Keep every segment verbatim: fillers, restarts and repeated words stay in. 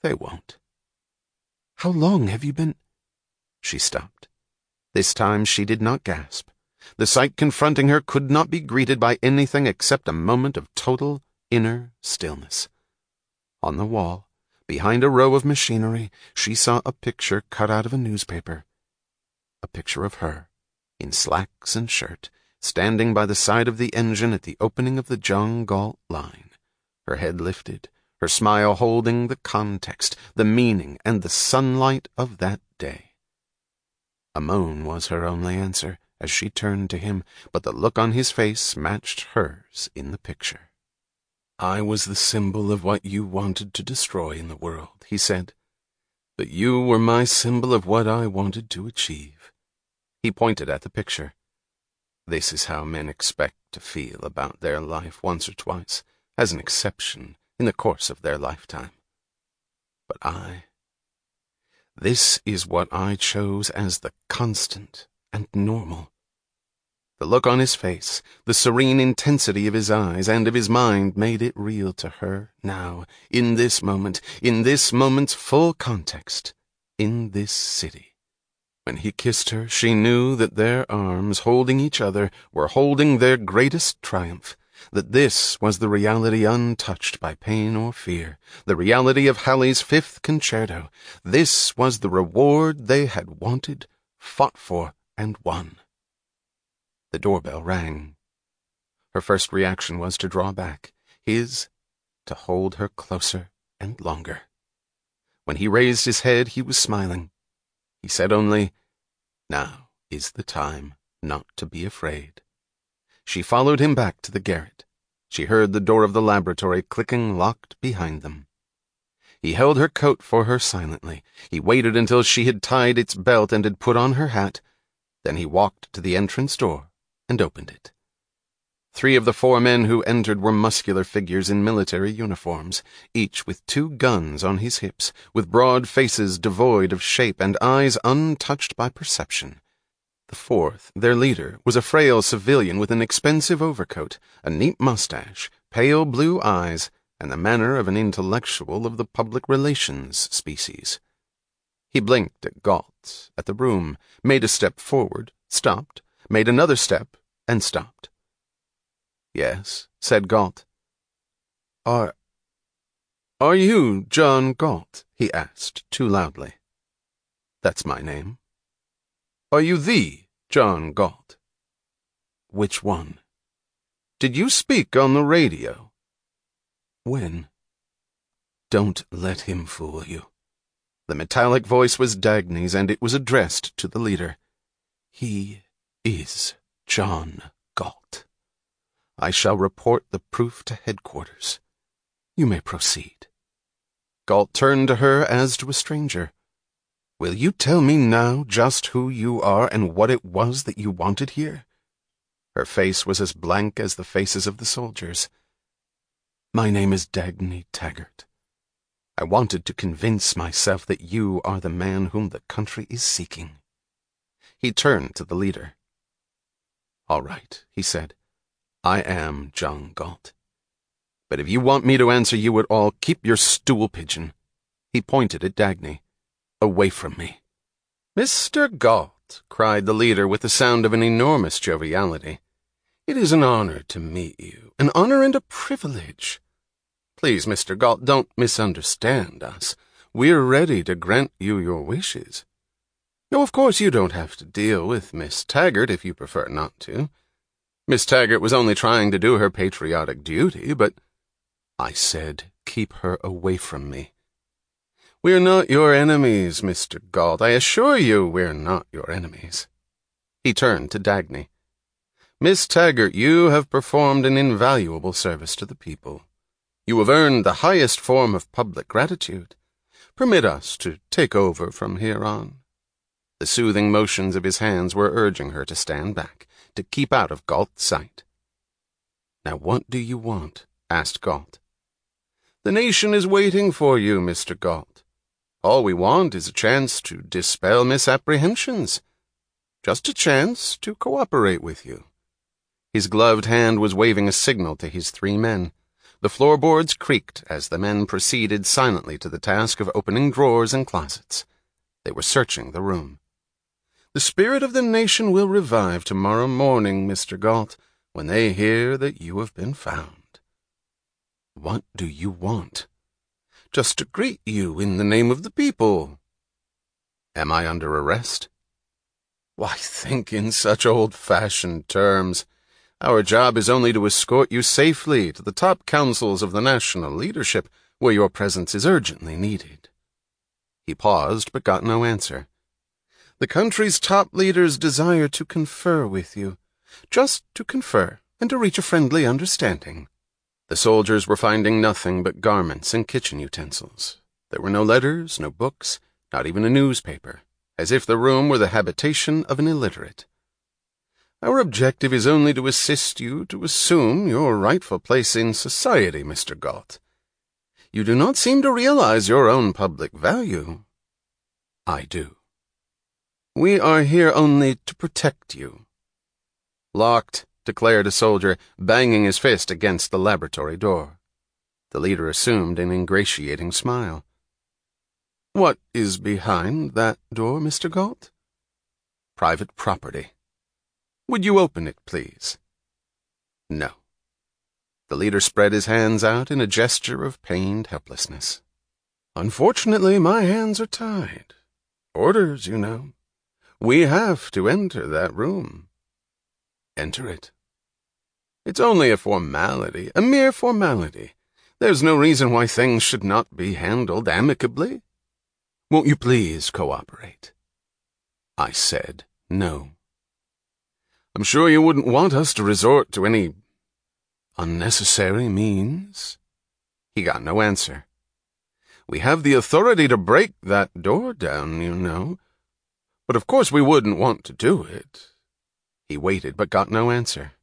They won't. How long have you been—" She stopped. This time she did not gasp. The sight confronting her could not be greeted by anything except a moment of total inner stillness. On the wall, behind a row of machinery, she saw a picture cut out of a newspaper. A picture of her, in slacks and shirt, standing by the side of the engine at the opening of the John Galt line, her head lifted, her smile holding the context, the meaning, and the sunlight of that day. A moan was her only answer as she turned to him, but the look on his face matched hers in the picture. "I was the symbol of what you wanted to destroy in the world," he said. "But you were my symbol of what I wanted to achieve." He pointed at the picture. "This is how men expect to feel about their life once or twice, as an exception in the course of their lifetime. But I... this is what I chose as the constant and normal." The look on his face, the serene intensity of his eyes and of his mind made it real to her now, in this moment, in this moment's full context, in this city. When he kissed her, she knew that their arms, holding each other, were holding their greatest triumph, that this was the reality untouched by pain or fear, the reality of Halley's Fifth Concerto. This was the reward they had wanted, fought for, and won. The doorbell rang. Her first reaction was to draw back, his to hold her closer and longer. When he raised his head, he was smiling. He said only, "Now is the time not to be afraid." She followed him back to the garret. She heard the door of the laboratory clicking locked behind them. He held her coat for her silently. He waited until she had tied its belt and had put on her hat. Then he walked to the entrance door and opened it. Three of the four men who entered were muscular figures in military uniforms, each with two guns on his hips, with broad faces devoid of shape and eyes untouched by perception. The fourth, their leader, was a frail civilian with an expensive overcoat, a neat mustache, pale blue eyes, and the manner of an intellectual of the public relations species. He blinked at Galt, at the room, made a step forward, stopped, made another step, and stopped. "Yes," said Galt. Are... are you John Galt?" he asked, too loudly. "That's my name." "Are you the John Galt?" "Which one?" "Did you speak on the radio?" "When?" "Don't let him fool you." The metallic voice was Dagny's, and it was addressed to the leader. "He is John Galt. I shall report the proof to headquarters. You may proceed." Galt turned to her as to a stranger. "Will you tell me now just who you are and what it was that you wanted here?" Her face was as blank as the faces of the soldiers. "My name is Dagny Taggart. I wanted to convince myself that you are the man whom the country is seeking." He turned to the leader. "All right," he said. "I am John Galt. But if you want me to answer you at all, keep your stool pigeon." He pointed at Dagny. "Away from me." "Mister Galt," cried the leader with the sound of an enormous joviality, "it is an honor to meet you, an honor and a privilege. Please, Mister Galt, don't misunderstand us. We're ready to grant you your wishes. No, of course you don't have to deal with Miss Taggart if you prefer not to. Miss Taggart was only trying to do her patriotic duty, but—" "I said keep her away from me." "We're not your enemies, Mister Galt. I assure you we're not your enemies." He turned to Dagny. "Miss Taggart, you have performed an invaluable service to the people. You have earned the highest form of public gratitude. Permit us to take over from here on." The soothing motions of his hands were urging her to stand back, to keep out of Galt's sight. "Now what do you want?" asked Galt. "The nation is waiting for you, Mister Galt. All we want is a chance to dispel misapprehensions. Just a chance to cooperate with you." His gloved hand was waving a signal to his three men. The floorboards creaked as the men proceeded silently to the task of opening drawers and closets. They were searching the room. "The spirit of the nation will revive tomorrow morning, Mister Galt, when they hear that you have been found." "What do you want?" "Just to greet you in the name of the people." "Am I under arrest?" "Why think in such old-fashioned terms? Our job is only to escort you safely to the top councils of the national leadership, where your presence is urgently needed." He paused, but got no answer. "The country's top leaders desire to confer with you. Just to confer, and to reach a friendly understanding." The soldiers were finding nothing but garments and kitchen utensils. There were no letters, no books, not even a newspaper, as if the room were the habitation of an illiterate. "Our objective is only to assist you to assume your rightful place in society, Mister Galt. You do not seem to realize your own public value." "I do." "We are here only to protect you." "Locked," declared a soldier, banging his fist against the laboratory door. The leader assumed an ingratiating smile. "What is behind that door, Mister Galt?" "Private property." "Would you open it, please?" "No." The leader spread his hands out in a gesture of pained helplessness. "Unfortunately, my hands are tied. Orders, you know. We have to enter that room." "Enter it." "It's only a formality, a mere formality. There's no reason why things should not be handled amicably. Won't you please cooperate?" I said no. "I'm sure you wouldn't want us to resort to any unnecessary means?" He got no answer. "We have the authority to break that door down, you know. But of course we wouldn't want to do it." He waited, but got no answer.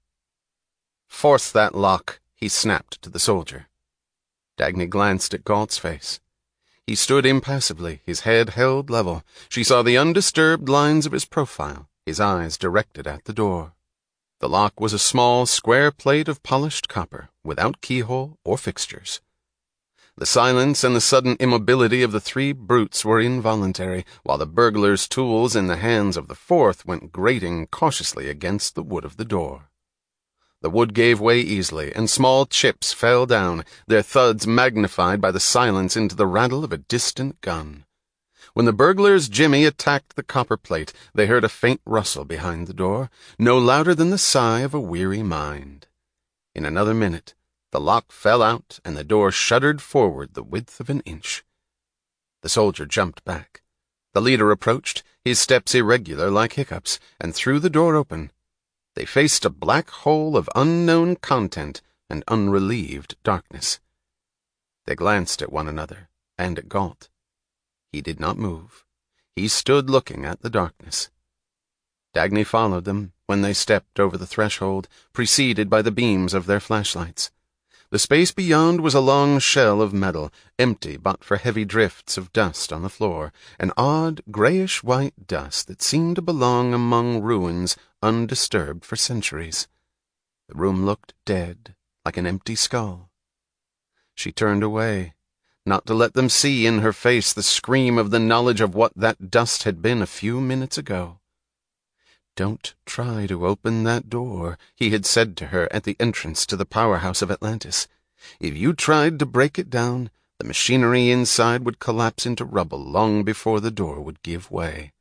"Force that lock," he snapped to the soldier. Dagny glanced at Galt's face. He stood impassively, his head held level. She saw the undisturbed lines of his profile, his eyes directed at the door. The lock was a small, square plate of polished copper, without keyhole or fixtures. The silence and the sudden immobility of the three brutes were involuntary, while the burglar's tools in the hands of the fourth went grating cautiously against the wood of the door. The wood gave way easily, and small chips fell down, their thuds magnified by the silence into the rattle of a distant gun. When the burglar's jimmy attacked the copper plate, they heard a faint rustle behind the door, no louder than the sigh of a weary mind. In another minute, the lock fell out, and the door shuddered forward the width of an inch. The soldier jumped back. The leader approached, his steps irregular like hiccups, and threw the door open. They faced a black hole of unknown content and unrelieved darkness. They glanced at one another, and at Galt. He did not move. He stood looking at the darkness. Dagny followed them when they stepped over the threshold, preceded by the beams of their flashlights. The space beyond was a long shell of metal, empty but for heavy drifts of dust on the floor, an odd grayish-white dust that seemed to belong among ruins undisturbed for centuries. The room looked dead, like an empty skull. She turned away, not to let them see in her face the scream of the knowledge of what that dust had been a few minutes ago. "Don't try to open that door," he had said to her at the entrance to the powerhouse of Atlantis. "If you tried to break it down, the machinery inside would collapse into rubble long before the door would give way."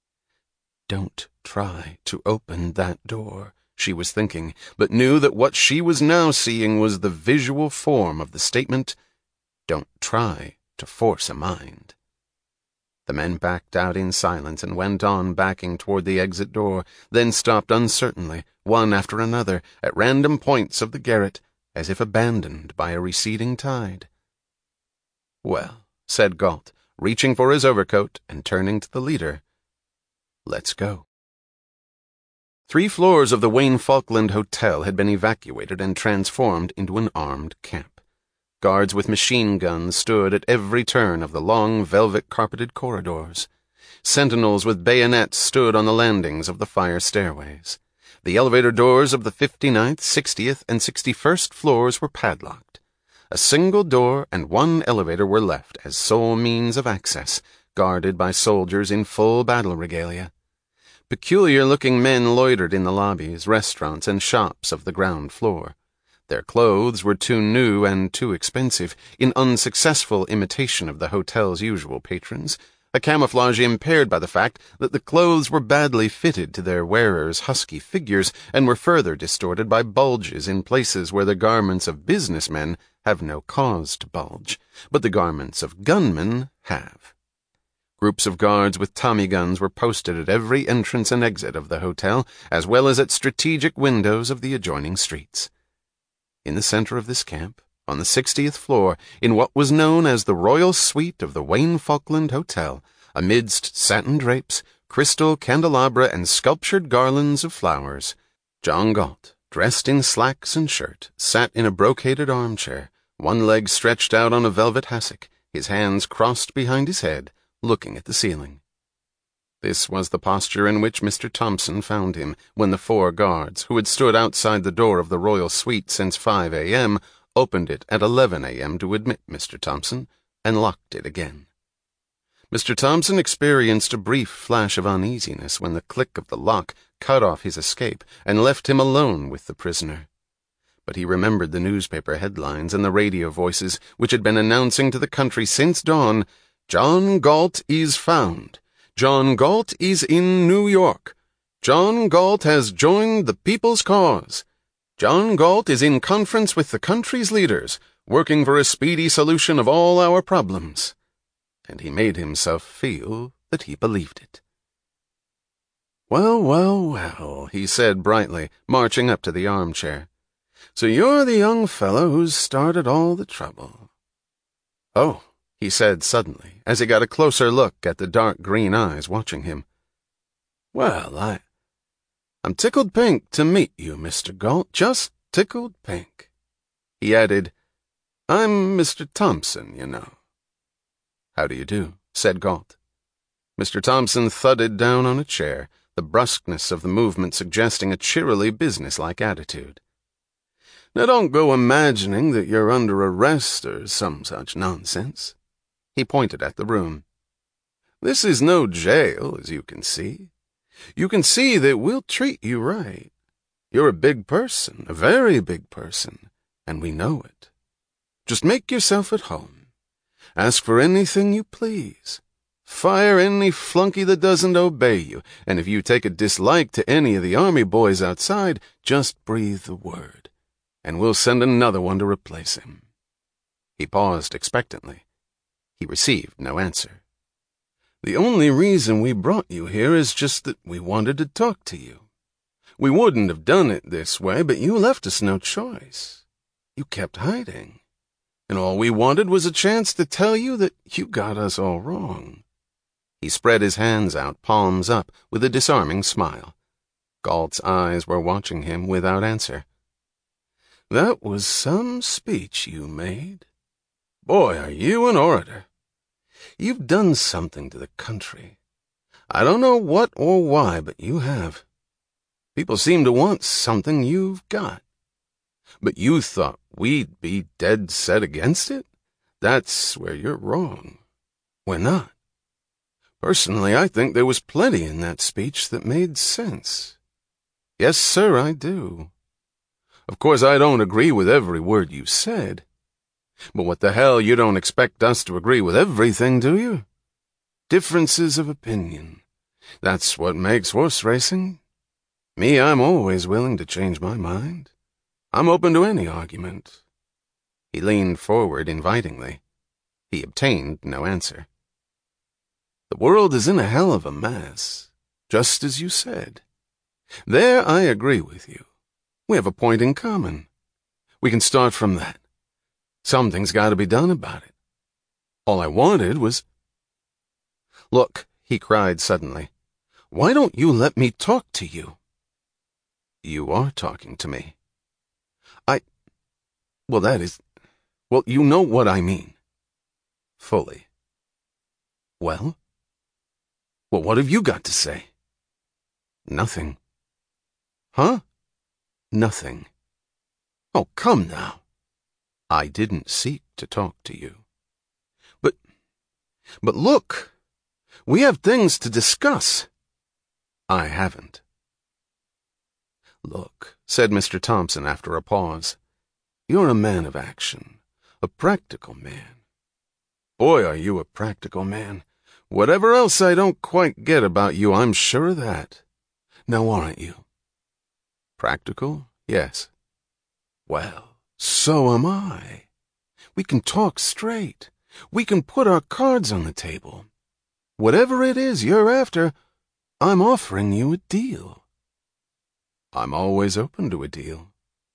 Don't try to open that door, she was thinking, but knew that what she was now seeing was the visual form of the statement, "Don't try to force a mind." The men backed out in silence and went on backing toward the exit door, then stopped uncertainly, one after another, at random points of the garret, as if abandoned by a receding tide. "Well," said Galt, reaching for his overcoat and turning to the leader, "let's go." Three floors of the Wayne Falkland Hotel had been evacuated and transformed into an armed camp. Guards with machine guns stood at every turn of the long, velvet-carpeted corridors. Sentinels with bayonets stood on the landings of the fire stairways. The elevator doors of the fifty-ninth, sixtieth, and sixty-first floors were padlocked. A single door and one elevator were left as sole means of access, guarded by soldiers in full battle regalia. Peculiar-looking men loitered in the lobbies, restaurants, and shops of the ground floor. Their clothes were too new and too expensive, in unsuccessful imitation of the hotel's usual patrons, a camouflage impaired by the fact that the clothes were badly fitted to their wearers' husky figures and were further distorted by bulges in places where the garments of businessmen have no cause to bulge, but the garments of gunmen have. Groups of guards with Tommy guns were posted at every entrance and exit of the hotel, as well as at strategic windows of the adjoining streets. In the center of this camp, on the sixtieth floor, in what was known as the Royal Suite of the Wayne Falkland Hotel, amidst satin drapes, crystal candelabra, and sculptured garlands of flowers, John Galt, dressed in slacks and shirt, sat in a brocaded armchair, one leg stretched out on a velvet hassock, his hands crossed behind his head, looking at the ceiling. This was the posture in which Mister Thompson found him when the four guards, who had stood outside the door of the Royal Suite since five a.m., opened it at eleven a.m. to admit Mister Thompson, and locked it again. Mister Thompson experienced a brief flash of uneasiness when the click of the lock cut off his escape and left him alone with the prisoner. But he remembered the newspaper headlines and the radio voices which had been announcing to the country since dawn, "John Galt is found. John Galt is in New York. John Galt has joined the people's cause. John Galt is in conference with the country's leaders, working for a speedy solution of all our problems." And he made himself feel that he believed it. "Well, well, well," he said brightly, marching up to the armchair. "So you're the young fellow who's started all the trouble." "Oh," he said suddenly, as he got a closer look at the dark green eyes watching him. "Well, I... I'm tickled pink to meet you, Mister Galt, just tickled pink." He added, "I'm Mister Thompson, you know." "How do you do?" said Galt. Mister Thompson thudded down on a chair, the brusqueness of the movement suggesting a cheerily businesslike attitude. "Now don't go imagining that you're under arrest or some such nonsense." He pointed at the room. "This is no jail, as you can see. You can see that we'll treat you right. You're a big person, a very big person, and we know it. Just make yourself at home. Ask for anything you please. Fire any flunky that doesn't obey you, and if you take a dislike to any of the army boys outside, just breathe the word, and we'll send another one to replace him." He paused expectantly. He received no answer. "The only reason we brought you here is just that we wanted to talk to you. We wouldn't have done it this way, but you left us no choice. You kept hiding, and all we wanted was a chance to tell you that you got us all wrong." He spread his hands out, palms up, with a disarming smile. Galt's eyes were watching him without answer. "That was some speech you made. Boy, are you an orator. You've done something to the country. I don't know what or why, but you have. People seem to want something you've got. But you thought we'd be dead set against it? That's where you're wrong. We're not. Personally, I think there was plenty in that speech that made sense. Yes, sir, I do. Of course, I don't agree with every word you said. But what the hell, you don't expect us to agree with everything, do you? Differences of opinion. That's what makes horse racing. Me, I'm always willing to change my mind. I'm open to any argument." He leaned forward invitingly. He obtained no answer. "The world is in a hell of a mess, just as you said. There I agree with you. We have a point in common. We can start from that. Something's got to be done about it. All I wanted was—" "Look," he cried suddenly, "why don't you let me talk to you?" "You are talking to me." I... Well, that is... Well, you know what I mean." "Fully." "Well?" "Well, what have you got to say?" "Nothing." "Huh?" "Nothing." "Oh, come now." I didn't seek to talk to you. But, but look, we have things to discuss. I haven't. Look, said Mister Thompson after a pause, you're a man of action, a practical man. Boy, are you a practical man. Whatever else I don't quite get about you, I'm sure of that. Now aren't you? Practical? Yes. Well, so am I. We can talk straight. We can put our cards on the table. Whatever it is you're after, I'm offering you a deal. I'm always open to a deal.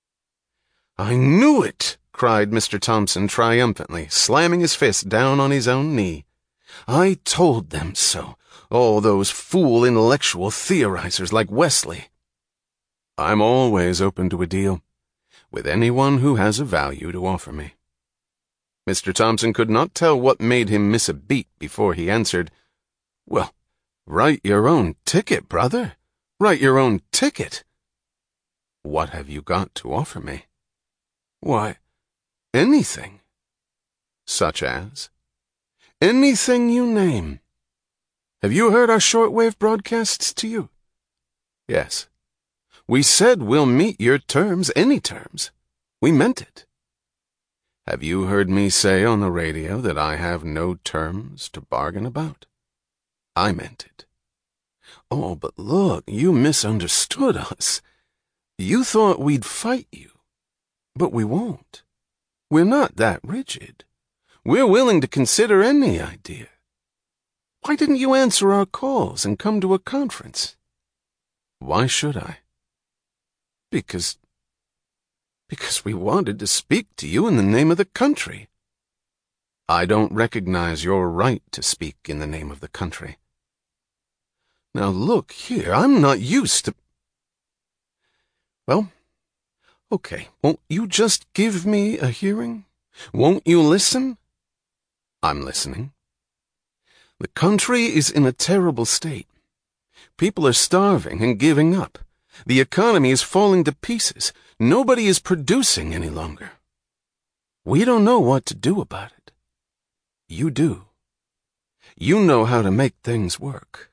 I knew it, cried Mister Thompson triumphantly, slamming his fist down on his own knee. I told them so, all those fool intellectual theorizers like Wesley. I'm always open to a deal, with anyone who has a value to offer me. Mister Thompson could not tell what made him miss a beat before he answered, Well, write your own ticket, brother. Write your own ticket. What have you got to offer me? Why, anything. Such as? Anything you name. Have you heard our shortwave broadcasts to you? Yes. We said we'll meet your terms, any terms. We meant it. Have you heard me say on the radio that I have no terms to bargain about? I meant it. Oh, but look, you misunderstood us. You thought we'd fight you. But we won't. We're not that rigid. We're willing to consider any idea. Why didn't you answer our calls and come to a conference? Why should I? Because... Because we wanted to speak to you in the name of the country. I don't recognize your right to speak in the name of the country. Now look here, I'm not used to... Well, okay, won't you just give me a hearing? Won't you listen? I'm listening. The country is in a terrible state. People are starving and giving up. The economy is falling to pieces. Nobody is producing any longer. We don't know what to do about it. You do. You know how to make things work.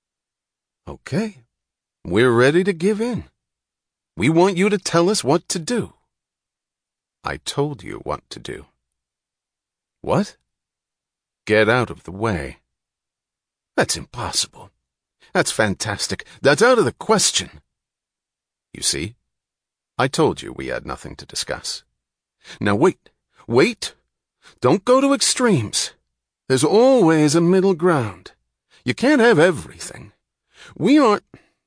Okay, we're ready to give in. We want you to tell us what to do. I told you what to do. What? Get out of the way. That's impossible. That's fantastic. That's out of the question. You see, I told you we had nothing to discuss. Now wait, wait. Don't go to extremes. There's always a middle ground. You can't have everything. We aren't...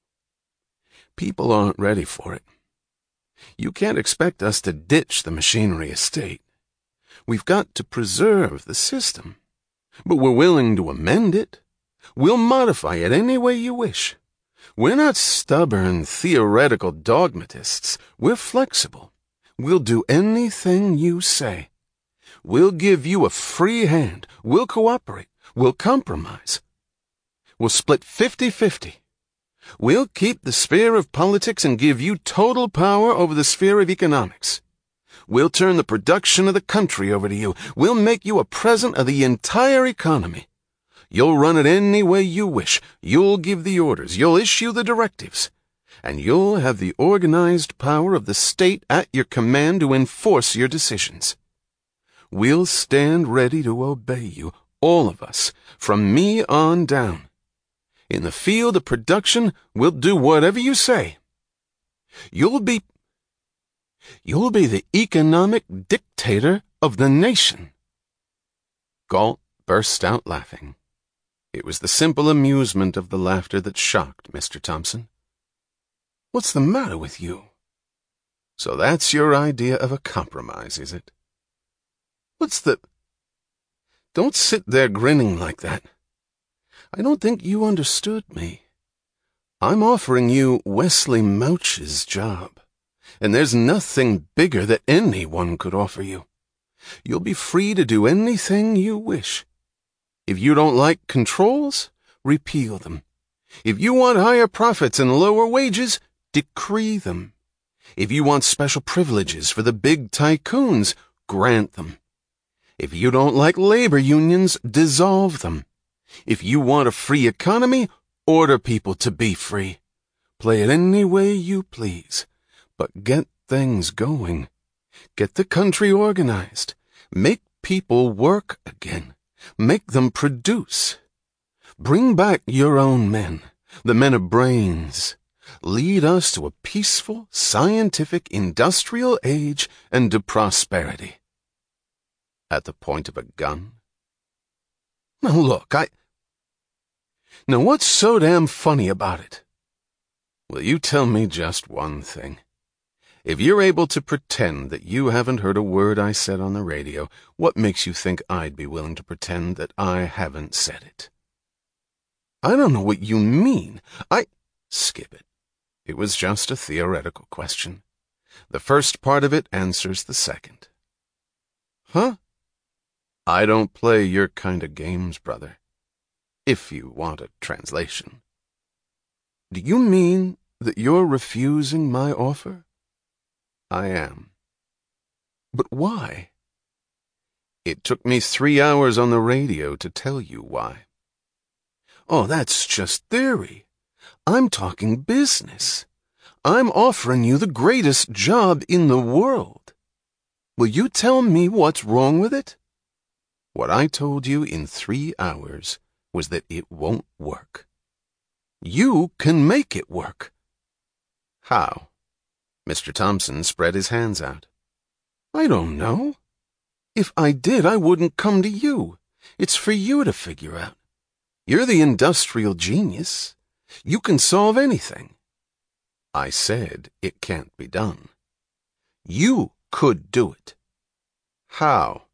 People aren't ready for it. You can't expect us to ditch the machinery estate. We've got to preserve the system. But we're willing to amend it. We'll modify it any way you wish. We're not stubborn, theoretical dogmatists. We're flexible. We'll do anything you say. We'll give you a free hand. We'll cooperate. We'll compromise. We'll split fifty-fifty. We'll keep the sphere of politics and give you total power over the sphere of economics. We'll turn the production of the country over to you. We'll make you a present of the entire economy. You'll run it any way you wish. You'll give the orders. You'll issue the directives. And you'll have the organized power of the state at your command to enforce your decisions. We'll stand ready to obey you, all of us, from me on down. In the field of production, we'll do whatever you say. You'll be... You'll be the economic dictator of the nation. Galt burst out laughing. It was the simple amusement of the laughter that shocked Mister Thompson. What's the matter with you? So that's your idea of a compromise, is it? What's the... Don't sit there grinning like that. I don't think you understood me. I'm offering you Wesley Mouch's job, and there's nothing bigger that anyone could offer you. You'll be free to do anything you wish. If you don't like controls, repeal them. If you want higher profits and lower wages, decree them. If you want special privileges for the big tycoons, grant them. If you don't like labor unions, dissolve them. If you want a free economy, order people to be free. Play it any way you please, but get things going. Get the country organized. Make people work again. Make them produce. Bring back your own men, the men of brains. Lead us to a peaceful, scientific, industrial age and to prosperity. At the point of a gun? Now look, I... Now what's so damn funny about it? Will you tell me just one thing? If you're able to pretend that you haven't heard a word I said on the radio, what makes you think I'd be willing to pretend that I haven't said it? I don't know what you mean. I... Skip it. It was just a theoretical question. The first part of it answers the second. Huh? I don't play your kind of games, brother. If you want a translation. Do you mean that you're refusing my offer? I am. But why? It took me three hours on the radio to tell you why. Oh, that's just theory. I'm talking business. I'm offering you the greatest job in the world. Will you tell me what's wrong with it? What I told you in three hours was that it won't work. You can make it work. How? Mister Thompson spread his hands out. I don't know. If I did, I wouldn't come to you. It's for you to figure out. You're the industrial genius. You can solve anything. I said it can't be done. You could do it. How?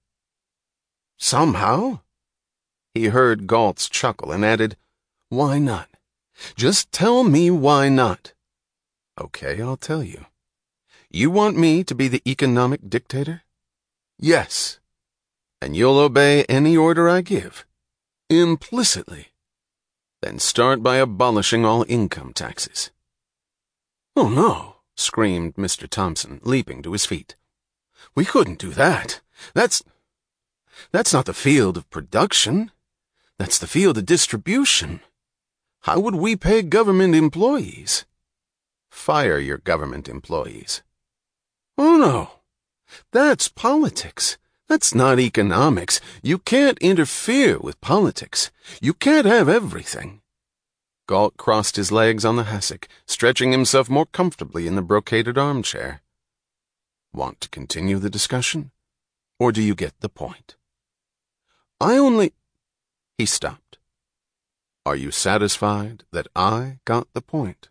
Somehow. He heard Galt's chuckle and added, Why not? Just tell me why not. Okay, I'll tell you. You want me to be the economic dictator? Yes. And you'll obey any order I give? Implicitly. Then start by abolishing all income taxes. Oh, no, screamed Mister Thompson, leaping to his feet. We couldn't do that. That's... That's not the field of production. That's the field of distribution. How would we pay government employees? Fire your government employees. Oh, no. That's politics. That's not economics. You can't interfere with politics. You can't have everything. Galt crossed his legs on the hassock, stretching himself more comfortably in the brocaded armchair. Want to continue the discussion? Or do you get the point? I only... He stopped. Are you satisfied that I got the point?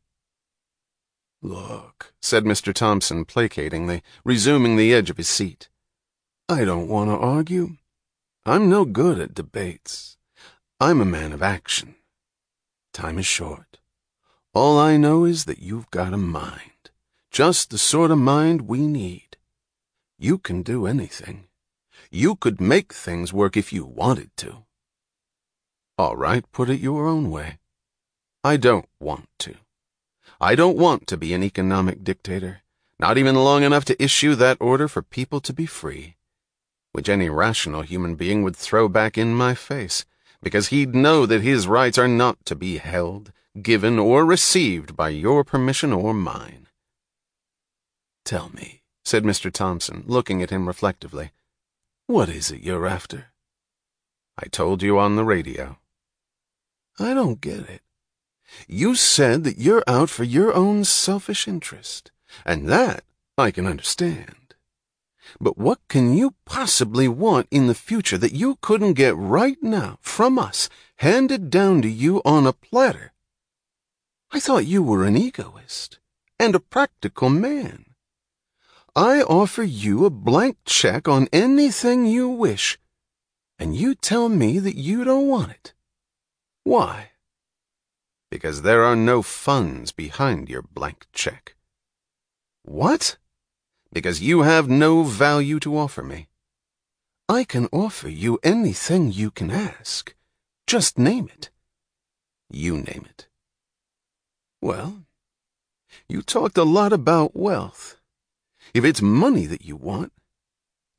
Look, said Mister Thompson placatingly, resuming the edge of his seat. I don't want to argue. I'm no good at debates. I'm a man of action. Time is short. All I know is that you've got a mind, just the sort of mind we need. You can do anything. You could make things work if you wanted to. All right, put it your own way. I don't want to. I don't want to be an economic dictator, not even long enough to issue that order for people to be free, which any rational human being would throw back in my face, because he'd know that his rights are not to be held, given, or received by your permission or mine. Tell me, said Mister Thompson, looking at him reflectively, what is it you're after? I told you on the radio. I don't get it. You said that you're out for your own selfish interest, and that I can understand. But what can you possibly want in the future that you couldn't get right now from us, handed down to you on a platter? I thought you were an egoist and a practical man. I offer you a blank check on anything you wish, and you tell me that you don't want it. Why? Because there are no funds behind your blank check. What? Because you have no value to offer me. I can offer you anything you can ask. Just name it. You name it. Well, you talked a lot about wealth. If it's money that you want,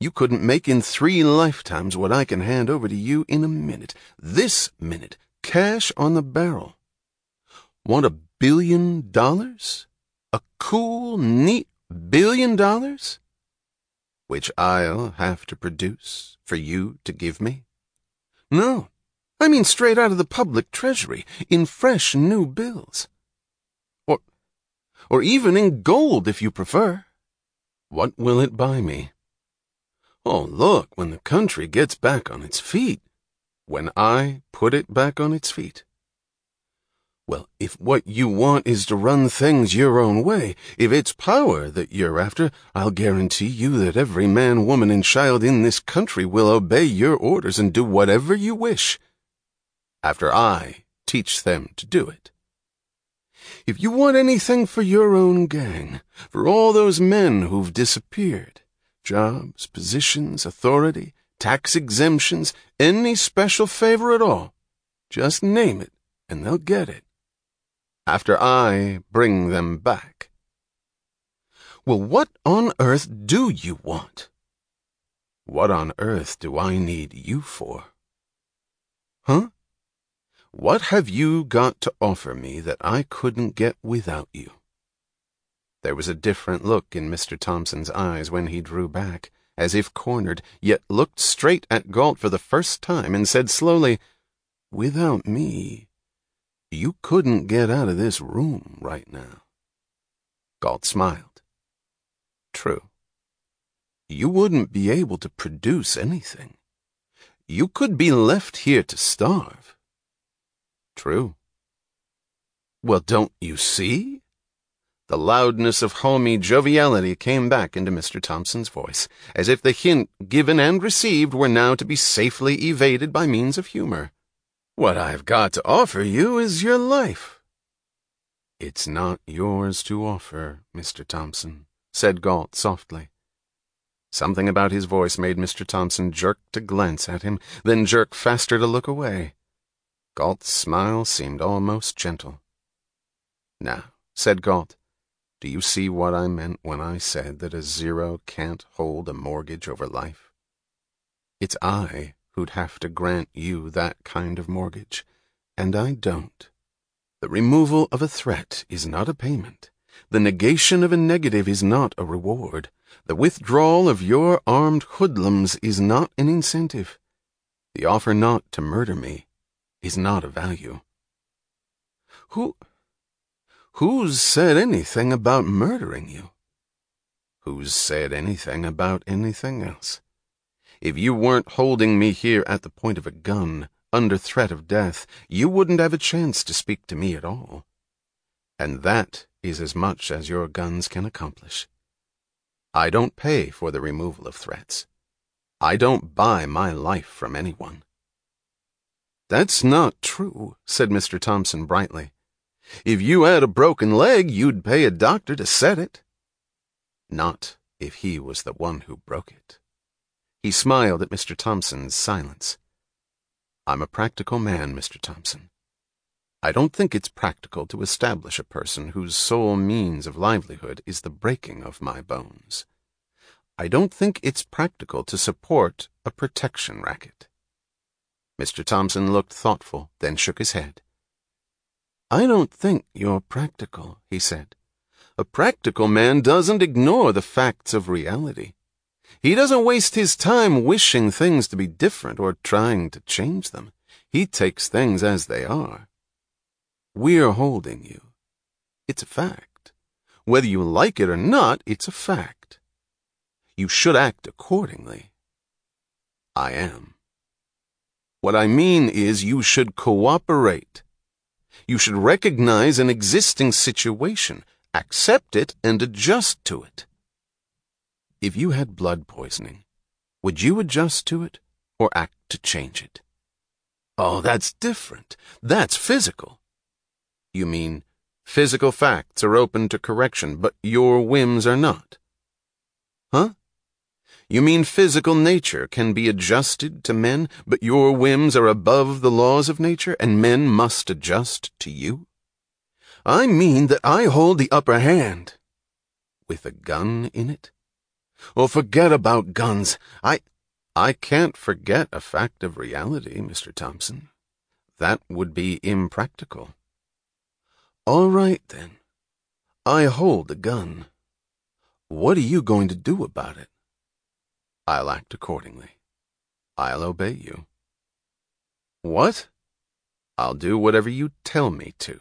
You couldn't make in three lifetimes what I can hand over to you in a minute. This minute, cash on the barrel. Want a billion dollars? A cool, neat billion dollars? Which I'll have to produce for you to give me? No, I mean straight out of the public treasury, in fresh new bills. Or, or even in gold, if you prefer. What will it buy me? Oh, look, when the country gets back on its feet. When I put it back on its feet. Well, if what you want is to run things your own way, if it's power that you're after, I'll guarantee you that every man, woman, and child in this country will obey your orders and do whatever you wish, after I teach them to do it. If you want anything for your own gang, for all those men who've disappeared, jobs, positions, authority, tax exemptions, any special favor at all, just name it and they'll get it. After I bring them back. Well, what on earth do you want? What on earth do I need you for? Huh? What have you got to offer me that I couldn't get without you? There was a different look in Mister Thompson's eyes when he drew back, as if cornered, yet looked straight at Galt for the first time and said slowly, "Without me, you couldn't get out of this room right now." Galt smiled. True. You wouldn't be able to produce anything. You could be left here to starve. True. Well, don't you see? The loudness of homey joviality came back into Mister Thompson's voice, as if the hint given and received were now to be safely evaded by means of humor. What I've got to offer you is your life. It's not yours to offer, Mister Thompson, said Galt softly. Something about his voice made Mister Thompson jerk to glance at him, then jerk faster to look away. Galt's smile seemed almost gentle. Now, said Galt, do you see what I meant when I said that a zero can't hold a mortgage over life? It's I who'd have to grant you that kind of mortgage, and I don't. The removal of a threat is not a payment. The negation of a negative is not a reward. The withdrawal of your armed hoodlums is not an incentive. The offer not to murder me is not a value. Who, who's said anything about murdering you? Who's said anything about anything else? If you weren't holding me here at the point of a gun, under threat of death, you wouldn't have a chance to speak to me at all. And that is as much as your guns can accomplish. I don't pay for the removal of threats. I don't buy my life from anyone. That's not true, said Mister Thompson brightly. If you had a broken leg, you'd pay a doctor to set it. Not if he was the one who broke it. He smiled at Mister Thompson's silence. I'm a practical man, Mister Thompson. I don't think it's practical to establish a person whose sole means of livelihood is the breaking of my bones. I don't think it's practical to support a protection racket. Mister Thompson looked thoughtful, then shook his head. I don't think you're practical, he said. A practical man doesn't ignore the facts of reality. He doesn't waste his time wishing things to be different or trying to change them. He takes things as they are. We're holding you. It's a fact. Whether you like it or not, it's a fact. You should act accordingly. I am. What I mean is you should cooperate. You should recognize an existing situation, accept it, and adjust to it. If you had blood poisoning, would you adjust to it or act to change it? Oh, that's different. That's physical. You mean physical facts are open to correction, but your whims are not? Huh? You mean physical nature can be adjusted to men, but your whims are above the laws of nature, and men must adjust to you? I mean that I hold the upper hand. With a gun in it? Well, forget about guns. I... I can't forget a fact of reality, Mister Thompson. That would be impractical. All right, then. I hold a gun. What are you going to do about it? I'll act accordingly. I'll obey you. What? I'll do whatever you tell me to.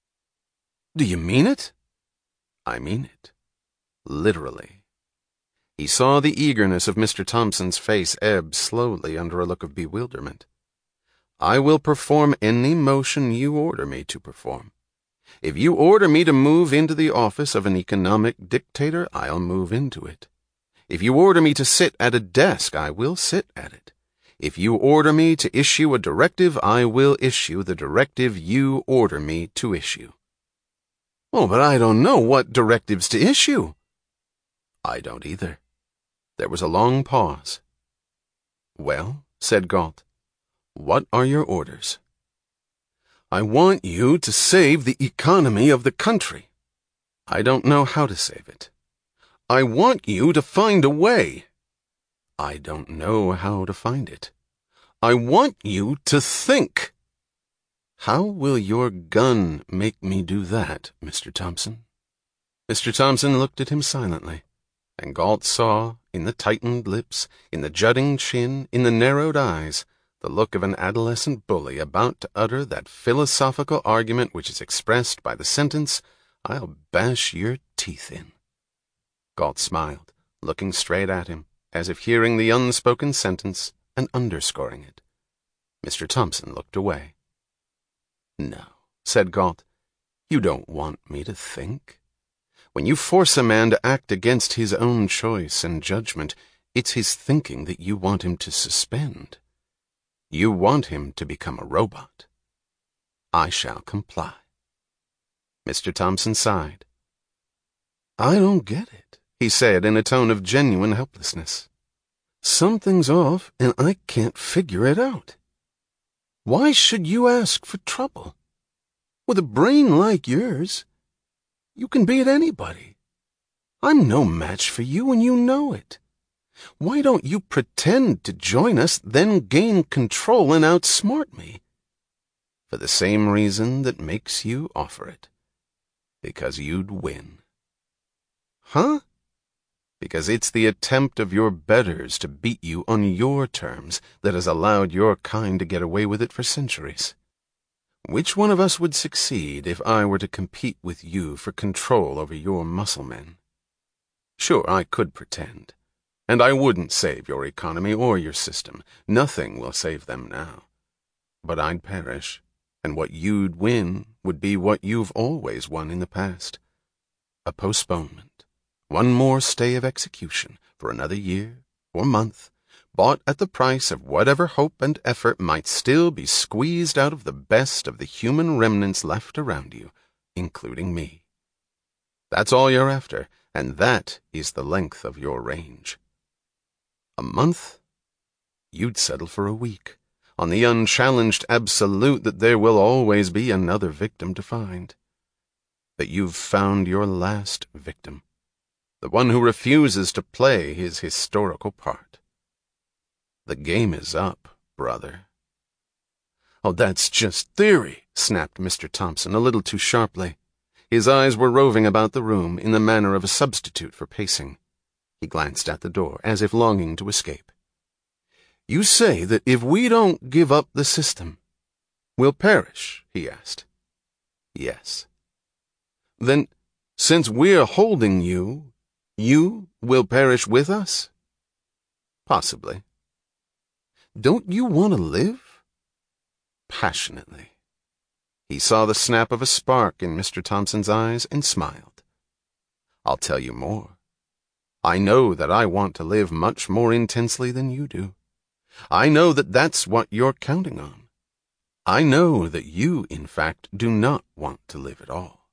Do you mean it? I mean it. Literally. He saw the eagerness of Mister Thompson's face ebb slowly under a look of bewilderment. I will perform any motion you order me to perform. If you order me to move into the office of an economic dictator, I'll move into it. If you order me to sit at a desk, I will sit at it. If you order me to issue a directive, I will issue the directive you order me to issue. Oh, but I don't know what directives to issue. I don't either. There was a long pause. Well, said Galt, what are your orders? I want you to save the economy of the country. I don't know how to save it. I want you to find a way. I don't know how to find it. I want you to think. How will your gun make me do that, Mister Thompson? Mister Thompson looked at him silently, and Galt saw, in the tightened lips, in the jutting chin, in the narrowed eyes, the look of an adolescent bully about to utter that philosophical argument which is expressed by the sentence, I'll bash your teeth in. Galt smiled, looking straight at him, as if hearing the unspoken sentence and underscoring it. Mister Thompson looked away. No, said Galt, you don't want me to think. When you force a man to act against his own choice and judgment, it's his thinking that you want him to suspend. You want him to become a robot. I shall comply. Mister Thompson sighed. I don't get it, he said in a tone of genuine helplessness. Something's off, and I can't figure it out. Why should you ask for trouble? With a brain like yours, you can beat anybody. I'm no match for you, and you know it. Why don't you pretend to join us, then gain control and outsmart me? For the same reason that makes you offer it. Because you'd win. Huh? Because it's the attempt of your betters to beat you on your terms that has allowed your kind to get away with it for centuries. Which one of us would succeed if I were to compete with you for control over your muscle men? Sure, I could pretend. And I wouldn't save your economy or your system. Nothing will save them now. But I'd perish, and what you'd win would be what you've always won in the past. A postponement. One more stay of execution for another year or month, bought at the price of whatever hope and effort might still be squeezed out of the best of the human remnants left around you, including me. That's all you're after, and that is the length of your range. A month? You'd settle for a week, on the unchallenged absolute that there will always be another victim to find. That you've found your last victim, the one who refuses to play his historical part. The game is up, brother. Oh, that's just theory, snapped Mister Thompson a little too sharply. His eyes were roving about the room in the manner of a substitute for pacing. He glanced at the door, as if longing to escape. You say that if we don't give up the system, we'll perish, he asked. Yes. Then, since we're holding you, you will perish with us? Possibly. Don't you want to live? Passionately. He saw the snap of a spark in Mister Thompson's eyes and smiled. I'll tell you more. I know that I want to live much more intensely than you do. I know that that's what you're counting on. I know that you, in fact, do not want to live at all.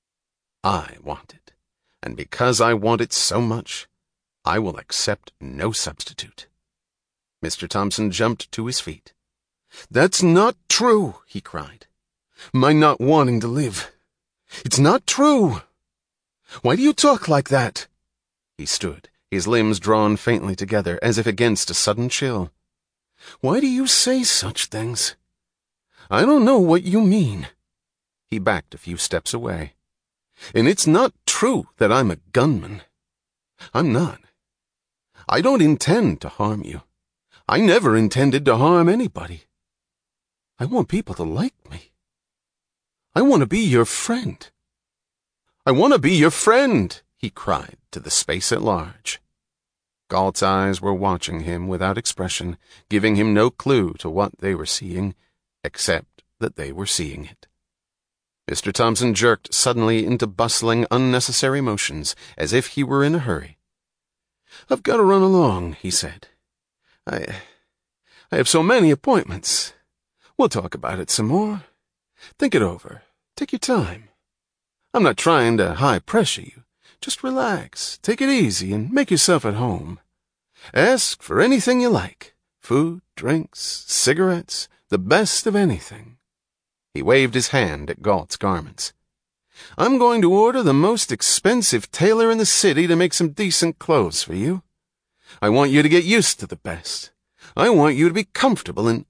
I want it, and because I want it so much, I will accept no substitute. Mister Thompson jumped to his feet. That's not true, he cried. My not wanting to live. It's not true. Why do you talk like that? He stood, his limbs drawn faintly together, as if against a sudden chill. "Why do you say such things? I don't know what you mean." He backed a few steps away. "And it's not true that I'm a gunman. I'm not. I don't intend to harm you. I never intended to harm anybody. I want people to like me. I want to be your friend. I want to be your friend," he cried to the space at large. Galt's eyes were watching him without expression, giving him no clue to what they were seeing, except that they were seeing it. Mister Thompson jerked suddenly into bustling, unnecessary motions, as if he were in a hurry. "I've got to run along," he said. I... I have so many appointments. We'll talk about it some more. Think it over. Take your time. I'm not trying to high-pressure you. Just relax, take it easy, and make yourself at home. Ask for anything you like. Food, drinks, cigarettes, the best of anything." He waved his hand at Galt's garments. "I'm going to order the most expensive tailor in the city to make some decent clothes for you. I want you to get used to the best. I want you to be comfortable and—"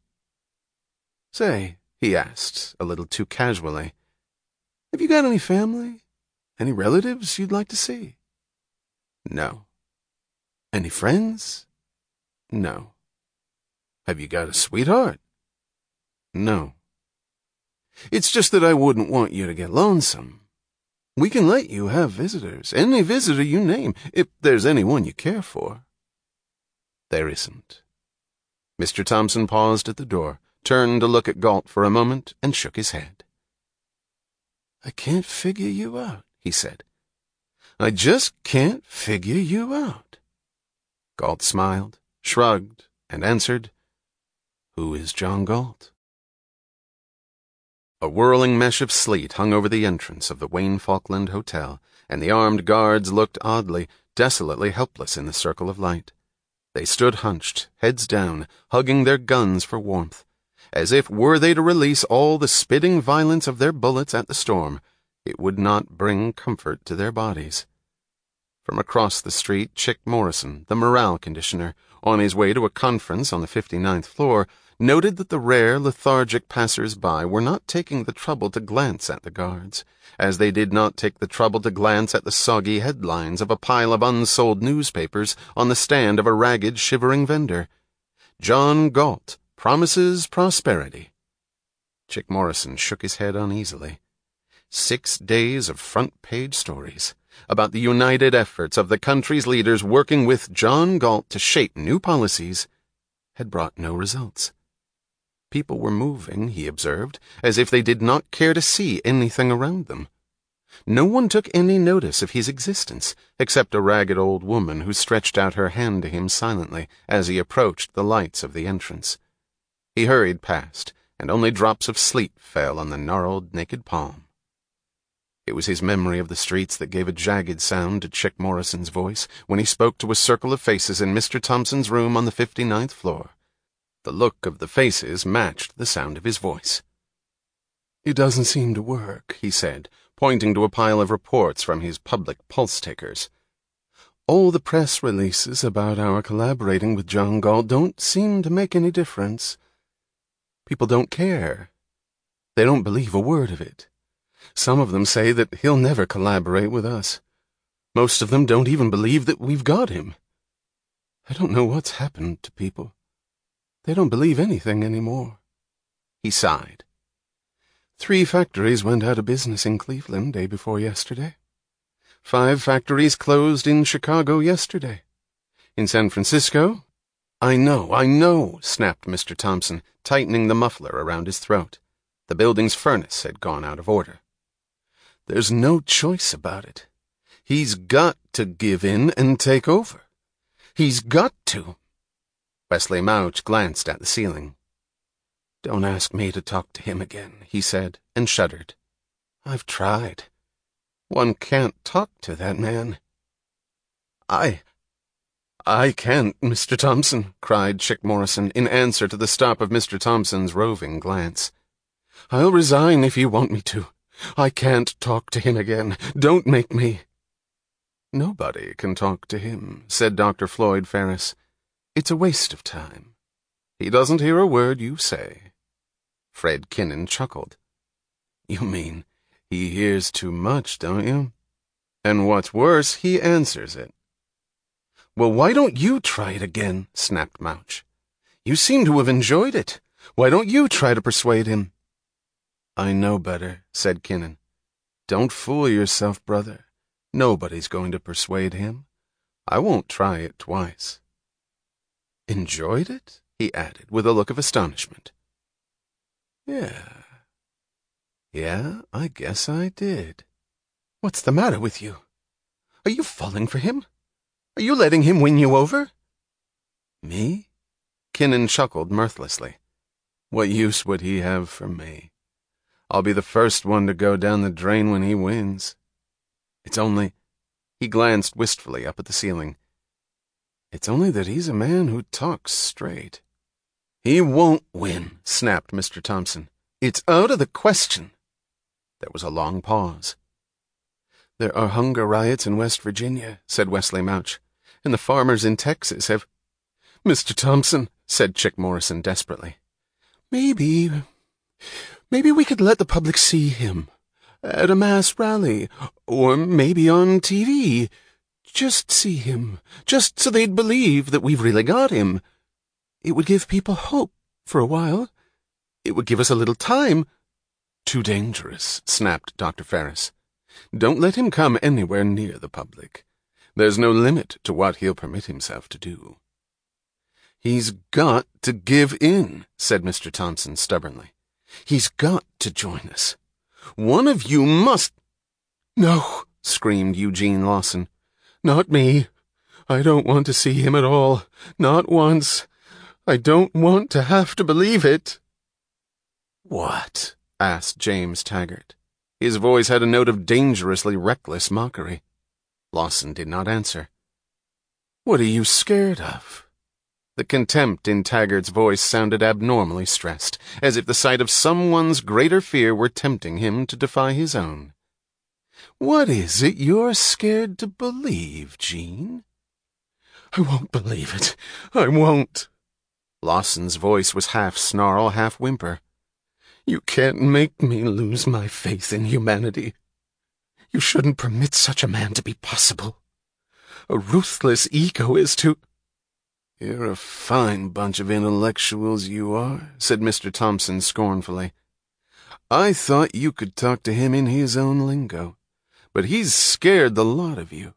"Say," he asked, a little too casually, "have you got any family? Any relatives you'd like to see?" "No." "Any friends?" "No." "Have you got a sweetheart?" "No." "It's just that I wouldn't want you to get lonesome. We can let you have visitors, any visitor you name, if there's anyone you care for." "There isn't." Mister Thompson paused at the door, turned to look at Galt for a moment, and shook his head. "I can't figure you out," he said. "I just can't figure you out." Galt smiled, shrugged, and answered, "Who is John Galt?" A whirling mesh of sleet hung over the entrance of the Wayne Falkland Hotel, and the armed guards looked oddly, desolately helpless in the circle of light. They stood hunched, heads down, hugging their guns for warmth, as if were they to release all the spitting violence of their bullets at the storm, it would not bring comfort to their bodies. From across the street, Chick Morrison, the morale conditioner, on his way to a conference on the fifty-ninth floor, noted that the rare, lethargic passers-by were not taking the trouble to glance at the guards, as they did not take the trouble to glance at the soggy headlines of a pile of unsold newspapers on the stand of a ragged, shivering vendor. "John Galt promises prosperity." Chick Morrison shook his head uneasily. Six days of front-page stories about the united efforts of the country's leaders working with John Galt to shape new policies had brought no results. People were moving, he observed, as if they did not care to see anything around them. No one took any notice of his existence, except a ragged old woman who stretched out her hand to him silently as he approached the lights of the entrance. He hurried past, and only drops of sleep fell on the gnarled, naked palm. It was his memory of the streets that gave a jagged sound to Chick Morrison's voice when he spoke to a circle of faces in Mister Thompson's room on the fifty-ninth floor. The look of the faces matched the sound of his voice. "It doesn't seem to work," he said, pointing to a pile of reports from his public pulse-takers. "All the press releases about our collaborating with John Galt don't seem to make any difference. People don't care. They don't believe a word of it. Some of them say that he'll never collaborate with us. Most of them don't even believe that we've got him. I don't know what's happened to people. They don't believe anything anymore." He sighed. Three factories went out of business in Cleveland day before yesterday. Five factories closed in Chicago yesterday. In San Francisco— "I know, I know," snapped Mister Thompson, tightening the muffler around his throat. The building's furnace had gone out of order. "There's no choice about it. He's got to give in and take over. He's got to." Wesley Mouch glanced at the ceiling. "Don't ask me to talk to him again," he said, and shuddered. "I've tried. One can't talk to that man." I... I can't, Mister Thompson," cried Chick Morrison in answer to the stop of Mister Thompson's roving glance. "I'll resign if you want me to. I can't talk to him again. Don't make me." Nobody can talk to him, said Doctor Floyd Ferris. It's a waste of time. He doesn't hear a word you say. Fred Kinnan chuckled. You mean he hears too much, don't you? And what's worse, he answers it. Well, why don't you try it again? Snapped Mouch. You seem to have enjoyed it. Why don't you try to persuade him? I know better, said Kinnan. Don't fool yourself, brother. Nobody's going to persuade him. I won't try it twice. Enjoyed it? He added, with a look of astonishment. Yeah. Yeah, I guess I did. What's the matter with you? Are you falling for him? Are you letting him win you over? Me? Kinnan chuckled mirthlessly. What use would he have for me? I'll be the first one to go down the drain when he wins. It's only... He glanced wistfully up at the ceiling. It's only that he's a man who talks straight. He won't win, snapped Mister Thompson. It's out of the question. There was a long pause. There are hunger riots in West Virginia, said Wesley Mouch, and the farmers in Texas have... Mister Thompson, said Chick Morrison desperately. Maybe... Maybe we could let the public see him. At a mass rally, or maybe on T V. Just see him, just so they'd believe that we've really got him. It would give people hope for a while. It would give us a little time. Too dangerous, snapped Doctor Ferris. Don't let him come anywhere near the public. There's no limit to what he'll permit himself to do. He's got to give in, said Mister Thompson stubbornly. He's got to join us. One of you must... No, screamed Eugene Lawson. Not me. I don't want to see him at all. Not once. I don't want to have to believe it. What? Asked James Taggart. His voice had a note of dangerously reckless mockery. Lawson did not answer. What are you scared of? The contempt in Taggart's voice sounded abnormally stressed, as if the sight of someone's greater fear were tempting him to defy his own. What is it you're scared to believe, Gene? I won't believe it. I won't. Lawson's voice was half snarl, half whimper. You can't make me lose my faith in humanity. You shouldn't permit such a man to be possible. A ruthless egoist who... You're a fine bunch of intellectuals, you are, said Mister Thompson scornfully. I thought you could talk to him in his own lingo, but he's scared the lot of you.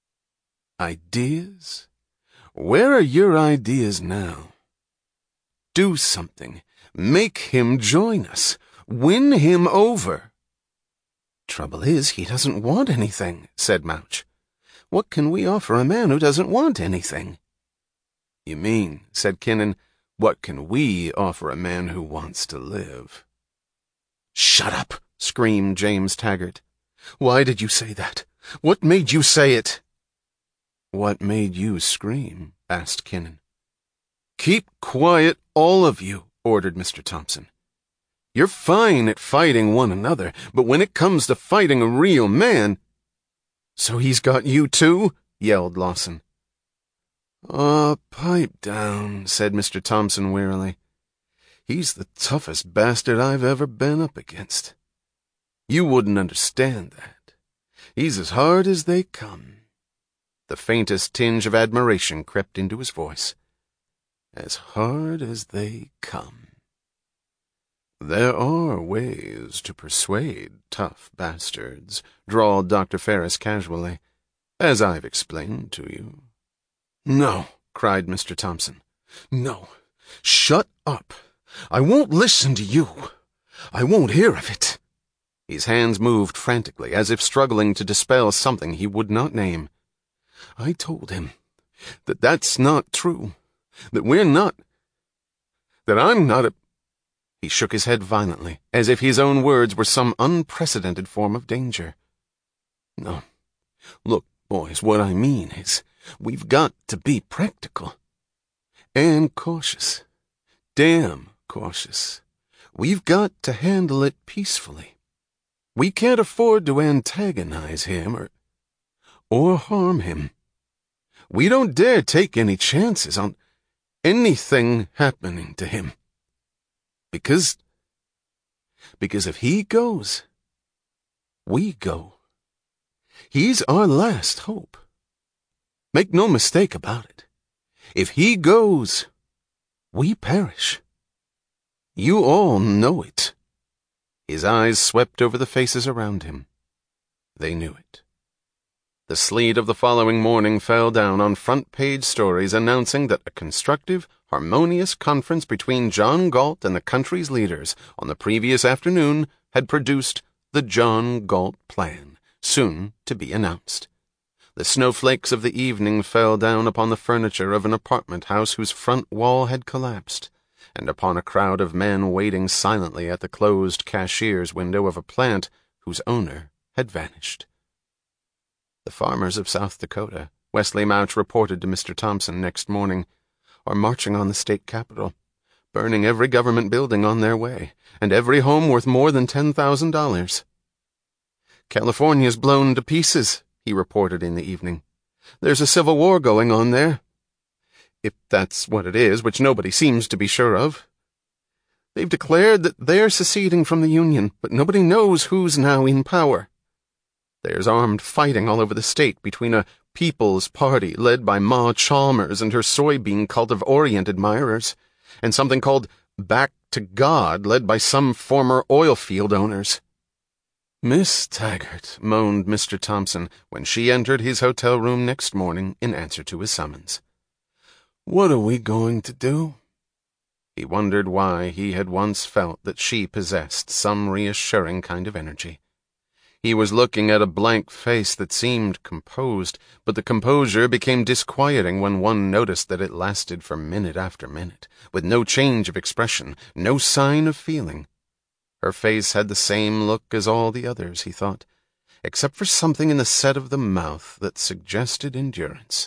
Ideas? Where are your ideas now? Do something. Make him join us. Win him over. Trouble is, he doesn't want anything, said Mouch. What can we offer a man who doesn't want anything? You mean, said Kinnan, what can we offer a man who wants to live? Shut up, screamed James Taggart. Why did you say that? What made you say it? What made you scream? Asked Kinnan. Keep quiet, all of you, ordered Mister Thompson. You're fine at fighting one another, but when it comes to fighting a real man... So he's got you too? Yelled Lawson. Ah, pipe down, said Mister Thompson wearily. He's the toughest bastard I've ever been up against. You wouldn't understand that. He's as hard as they come. The faintest tinge of admiration crept into his voice. As hard as they come. There are ways to persuade tough bastards, drawled Doctor Ferris casually, as I've explained to you. No, cried Mister Thompson. No. Shut up. I won't listen to you. I won't hear of it. His hands moved frantically, as if struggling to dispel something he would not name. I told him that that's not true, that we're not, that I'm not a... He shook his head violently, as if his own words were some unprecedented form of danger. No. Look, boys, what I mean is, we've got to be practical. And cautious. Damn cautious. We've got to handle it peacefully. We can't afford to antagonize him or... or harm him. We don't dare take any chances on anything happening to him. Because, because if he goes, we go. He's our last hope. Make no mistake about it. If he goes, we perish. You all know it." His eyes swept over the faces around him. They knew it. The sleet of the following morning fell down on front-page stories announcing that a constructive, harmonious conference between John Galt and the country's leaders on the previous afternoon had produced the John Galt Plan, soon to be announced. The snowflakes of the evening fell down upon the furniture of an apartment house whose front wall had collapsed, and upon a crowd of men waiting silently at the closed cashier's window of a plant whose owner had vanished. The farmers of South Dakota, Wesley Mouch reported to Mister Thompson next morning, are marching on the state capitol, burning every government building on their way, and every home worth more than ten thousand dollars. "California's blown to pieces," he reported in the evening. "There's a civil war going on there. If that's what it is, which nobody seems to be sure of. They've declared that they're seceding from the Union, but nobody knows who's now in power. There's armed fighting all over the state between a People's Party led by Ma Chalmers and her soybean cult of Orient admirers, and something called Back to God led by some former oil field owners." "Miss Taggart," moaned Mister Thompson when she entered his hotel room next morning in answer to his summons. "What are we going to do?" He wondered why he had once felt that she possessed some reassuring kind of energy. He was looking at a blank face that seemed composed, but the composure became disquieting when one noticed that it lasted for minute after minute, with no change of expression, no sign of feeling. Her face had the same look as all the others, he thought, except for something in the set of the mouth that suggested endurance.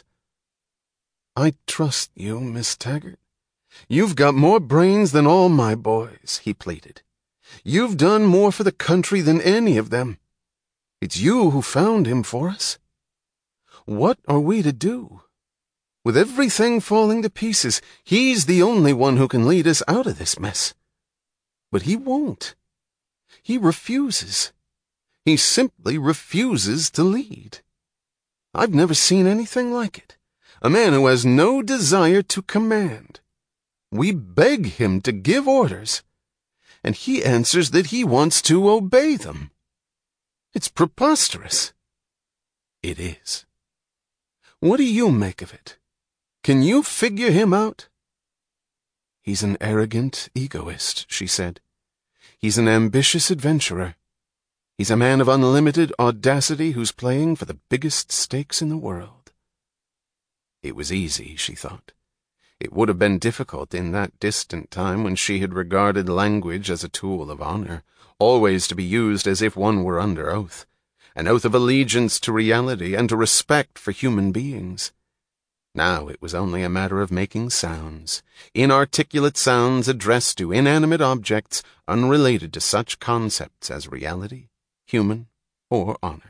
"I trust you, Miss Taggart. You've got more brains than all my boys," he pleaded. "You've done more for the country than any of them. It's you who found him for us. What are we to do? With everything falling to pieces, he's the only one who can lead us out of this mess. But he won't. He refuses. He simply refuses to lead. I've never seen anything like it. A man who has no desire to command. We beg him to give orders, and he answers that he wants to obey them. It's preposterous." "It is. What do you make of it? Can you figure him out?" "He's an arrogant egoist," she said. "He's an ambitious adventurer. He's a man of unlimited audacity who's playing for the biggest stakes in the world." It was easy, she thought. It would have been difficult in that distant time when she had regarded language as a tool of honor, always to be used as if one were under oath, an oath of allegiance to reality and to respect for human beings. Now it was only a matter of making sounds, inarticulate sounds addressed to inanimate objects unrelated to such concepts as reality, human, or honor.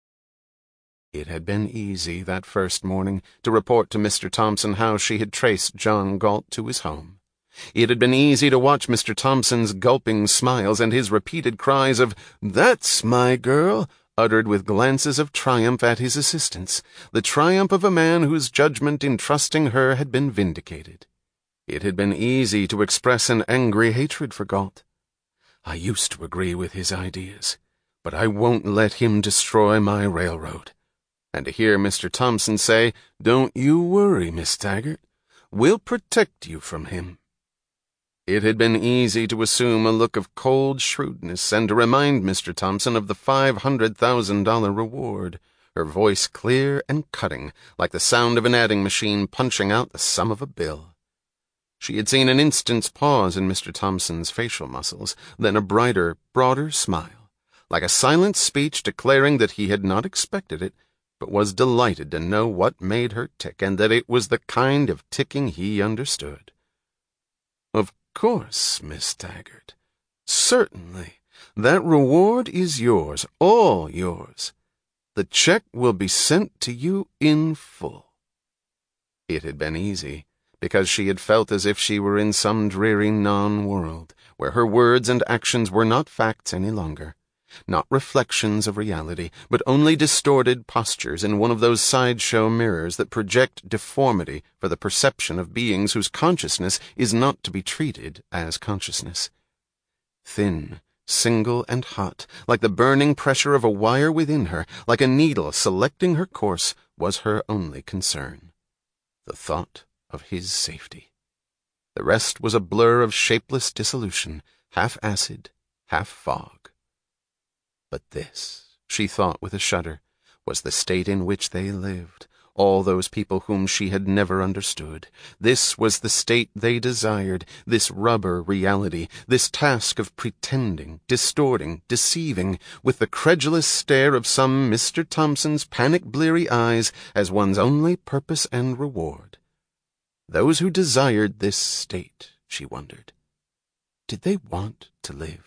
It had been easy that first morning to report to Mister Thompson how she had traced John Galt to his home. It had been easy to watch Mister Thompson's gulping smiles and his repeated cries of, "That's my girl," uttered with glances of triumph at his assistants, the triumph of a man whose judgment in trusting her had been vindicated. It had been easy to express an angry hatred for Galt. "I used to agree with his ideas, but I won't let him destroy my railroad." And to hear Mister Thompson say, "Don't you worry, Miss Taggart. We'll protect you from him." It had been easy to assume a look of cold shrewdness and to remind Mister Thompson of the five hundred thousand dollar reward, her voice clear and cutting, like the sound of an adding machine punching out the sum of a bill. She had seen an instant's pause in Mister Thompson's facial muscles, then a brighter, broader smile, like a silent speech declaring that he had not expected it, but was delighted to know what made her tick and that it was the kind of ticking he understood. "Of course, Miss Taggart. Certainly. That reward is yours, all yours. The check will be sent to you in full." It had been easy, because she had felt as if she were in some dreary non-world, where her words and actions were not facts any longer, not reflections of reality, but only distorted postures in one of those sideshow mirrors that project deformity for the perception of beings whose consciousness is not to be treated as consciousness. Thin, single and hot, like the burning pressure of a wire within her, like a needle selecting her course, was her only concern. The thought of his safety. The rest was a blur of shapeless dissolution, half acid, half fog. But this, she thought with a shudder, was the state in which they lived, all those people whom she had never understood. This was the state they desired, this rubber reality, this task of pretending, distorting, deceiving, with the credulous stare of some Mister Thompson's panic-bleary eyes as one's only purpose and reward. Those who desired this state, she wondered, did they want to live?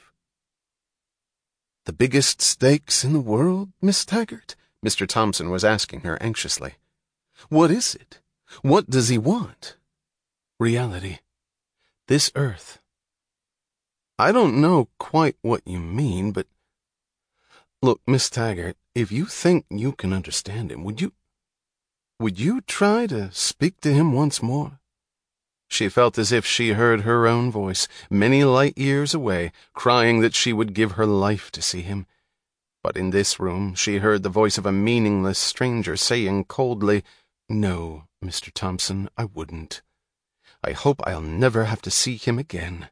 "The biggest stakes in the world, Miss Taggart?" Mister Thompson was asking her anxiously. "What is it? What does he want?" "Reality. This earth." "I don't know quite what you mean, but... Look, Miss Taggart, if you think you can understand him, would you... would you try to speak to him once more?" She felt as if she heard her own voice, many light years away, crying that she would give her life to see him. But in this room she heard the voice of a meaningless stranger saying coldly, "No, Mister Thompson, I wouldn't. I hope I'll never have to see him again.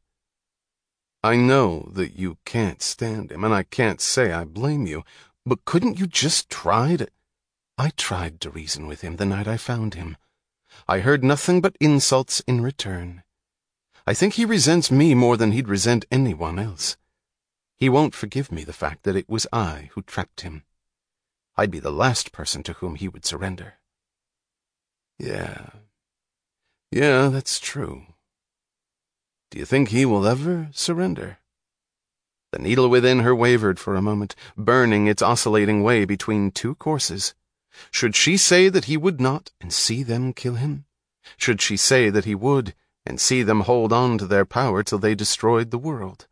I know that you can't stand him, and I can't say I blame you, but couldn't you just try to—" "I tried to reason with him the night I found him. I heard nothing but insults in return. I think he resents me more than he'd resent anyone else. He won't forgive me the fact that it was I who trapped him. I'd be the last person to whom he would surrender." Yeah. Yeah, that's true. Do you think he will ever surrender?" The needle within her wavered for a moment, burning its oscillating way between two courses. Should she say that he would not, and see them kill him? Should she say that he would, and see them hold on to their power till they destroyed the world?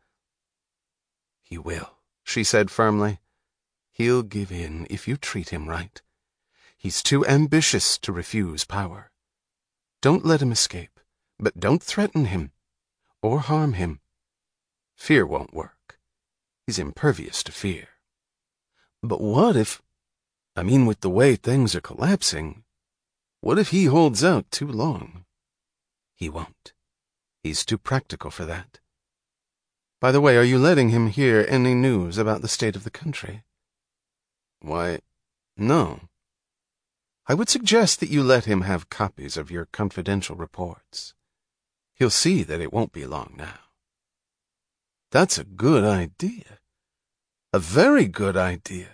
"He will," she said firmly. "He'll give in if you treat him right. He's too ambitious to refuse power. Don't let him escape, but don't threaten him, or harm him. Fear won't work. He's impervious to fear." "But what if... I mean, with the way things are collapsing, what if he holds out too long?" "He won't. He's too practical for that. By the way, are you letting him hear any news about the state of the country?" "Why, no." "I would suggest that you let him have copies of your confidential reports. He'll see that it won't be long now." "That's a good idea. A very good idea.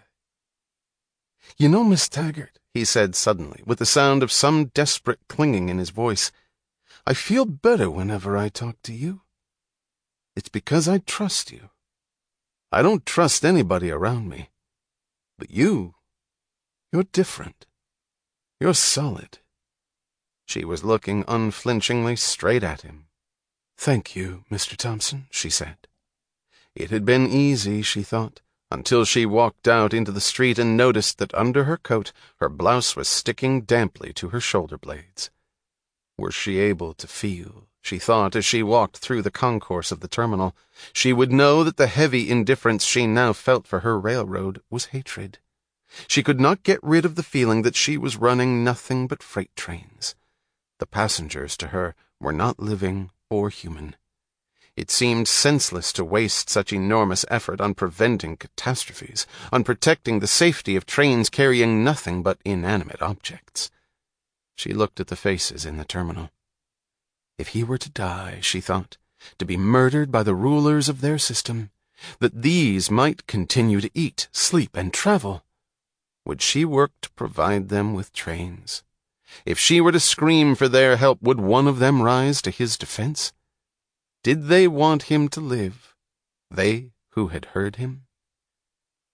You know, Miss Taggart," he said suddenly, with the sound of some desperate clinging in his voice, "I feel better whenever I talk to you. It's because I trust you. I don't trust anybody around me. But you, you're different. You're solid." She was looking unflinchingly straight at him. "Thank you, Mister Thompson," she said. It had been easy, she thought, until she walked out into the street and noticed that under her coat her blouse was sticking damply to her shoulder blades. Were she able to feel, she thought as she walked through the concourse of the terminal, she would know that the heavy indifference she now felt for her railroad was hatred. She could not get rid of the feeling that she was running nothing but freight trains. The passengers, to her, were not living or human. It seemed senseless to waste such enormous effort on preventing catastrophes, on protecting the safety of trains carrying nothing but inanimate objects. She looked at the faces in the terminal. If he were to die, she thought, to be murdered by the rulers of their system, that these might continue to eat, sleep, and travel, would she work to provide them with trains? If she were to scream for their help, would one of them rise to his defense? Did they want him to live, they who had heard him?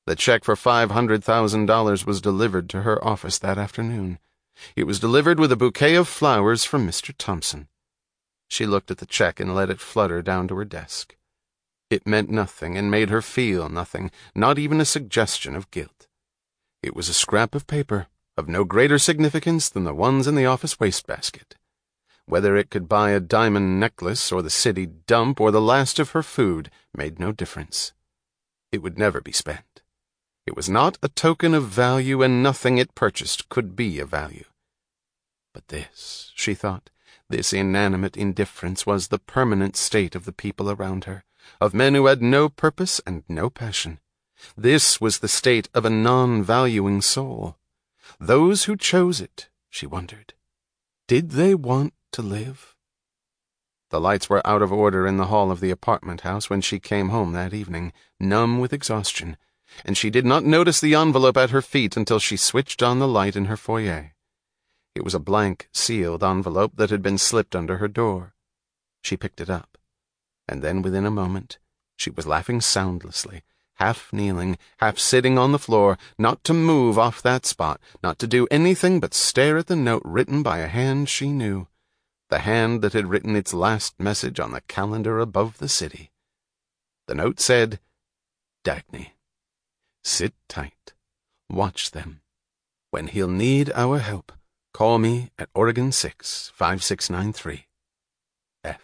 The check for five hundred thousand dollars was delivered to her office that afternoon. It was delivered with a bouquet of flowers from Mister Thompson. She looked at the check and let it flutter down to her desk. It meant nothing and made her feel nothing, not even a suggestion of guilt. It was a scrap of paper, of no greater significance than the ones in the office wastebasket. Whether it could buy a diamond necklace or the city dump or the last of her food made no difference. It would never be spent. It was not a token of value, and nothing it purchased could be of value. But this, she thought, this inanimate indifference was the permanent state of the people around her, of men who had no purpose and no passion. This was the state of a non-valuing soul. Those who chose it, she wondered, did they want to live? The lights were out of order in the hall of the apartment house when she came home that evening, numb with exhaustion, and she did not notice the envelope at her feet until she switched on the light in her foyer. It was a blank, sealed envelope that had been slipped under her door. She picked it up, and then within a moment she was laughing soundlessly, half kneeling, half sitting on the floor, not to move off that spot, not to do anything but stare at the note written by a hand she knew, the hand that had written its last message on the calendar above the city. The note said, "Dagny, sit tight. Watch them. When he'll need our help, call me at Oregon six, five six nine three. F."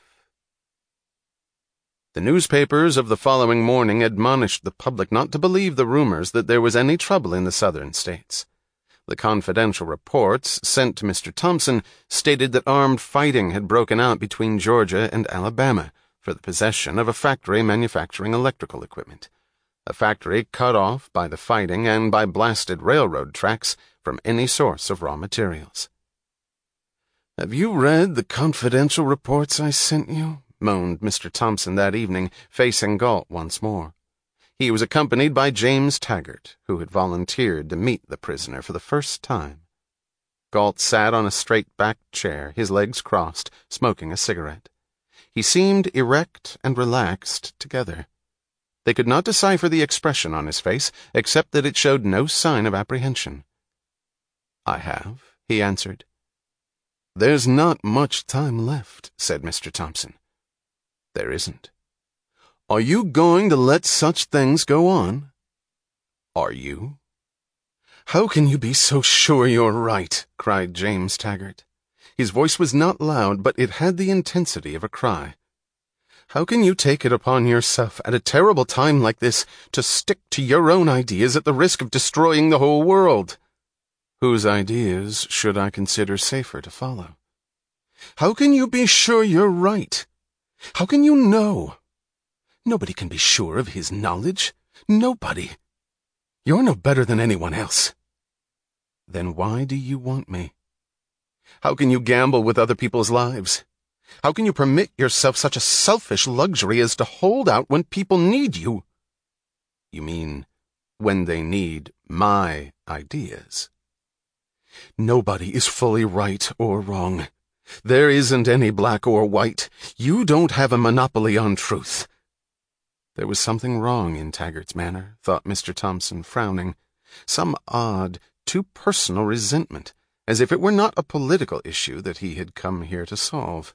The newspapers of the following morning admonished the public not to believe the rumors that there was any trouble in the southern states. The confidential reports sent to Mister Thompson stated that armed fighting had broken out between Georgia and Alabama for the possession of a factory manufacturing electrical equipment, a factory cut off by the fighting and by blasted railroad tracks from any source of raw materials. "Have you read the confidential reports I sent you?" moaned Mister Thompson that evening, facing Galt once more. He was accompanied by James Taggart, who had volunteered to meet the prisoner for the first time. Galt sat on a straight-backed chair, his legs crossed, smoking a cigarette. He seemed erect and relaxed together. They could not decipher the expression on his face, except that it showed no sign of apprehension. "I have," he answered. "There's not much time left," said Mister Thompson. "There isn't." "Are you going to let such things go on?" "Are you?" "How can you be so sure you're right?" cried James Taggart. His voice was not loud, but it had the intensity of a cry. "How can you take it upon yourself at a terrible time like this to stick to your own ideas at the risk of destroying the whole world?" "Whose ideas should I consider safer to follow?" "How can you be sure you're right? How can you know? Nobody can be sure of his knowledge. Nobody. You're no better than anyone else." "Then why do you want me?" "How can you gamble with other people's lives? How can you permit yourself such a selfish luxury as to hold out when people need you?" "You mean when they need my ideas?" "Nobody is fully right or wrong. There isn't any black or white. You don't have a monopoly on truth." There was something wrong in Taggart's manner, thought Mister Thompson, frowning. Some odd, too personal resentment, as if it were not a political issue that he had come here to solve.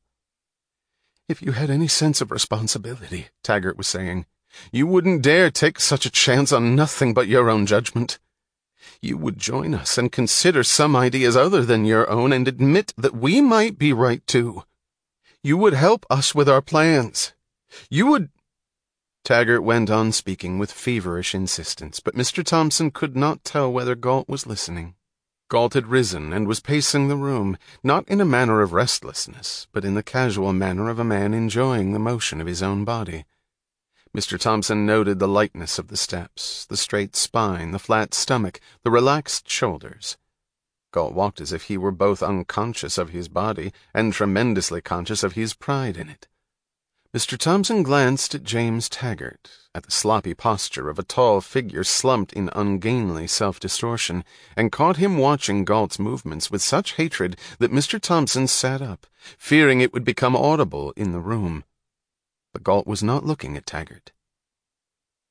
"If you had any sense of responsibility," Taggart was saying, "you wouldn't dare take such a chance on nothing but your own judgment. You would join us and consider some ideas other than your own and admit that we might be right too. You would help us with our plans. You would—" Taggart went on speaking with feverish insistence, but Mister Thompson could not tell whether Galt was listening. Galt had risen and was pacing the room, not in a manner of restlessness, but in the casual manner of a man enjoying the motion of his own body. Mister Thompson noted the lightness of the steps, the straight spine, the flat stomach, the relaxed shoulders. Galt walked as if he were both unconscious of his body and tremendously conscious of his pride in it. Mister Thompson glanced at James Taggart, at the sloppy posture of a tall figure slumped in ungainly self-distortion, and caught him watching Galt's movements with such hatred that Mister Thompson sat up, fearing it would become audible in the room. But Galt was not looking at Taggart.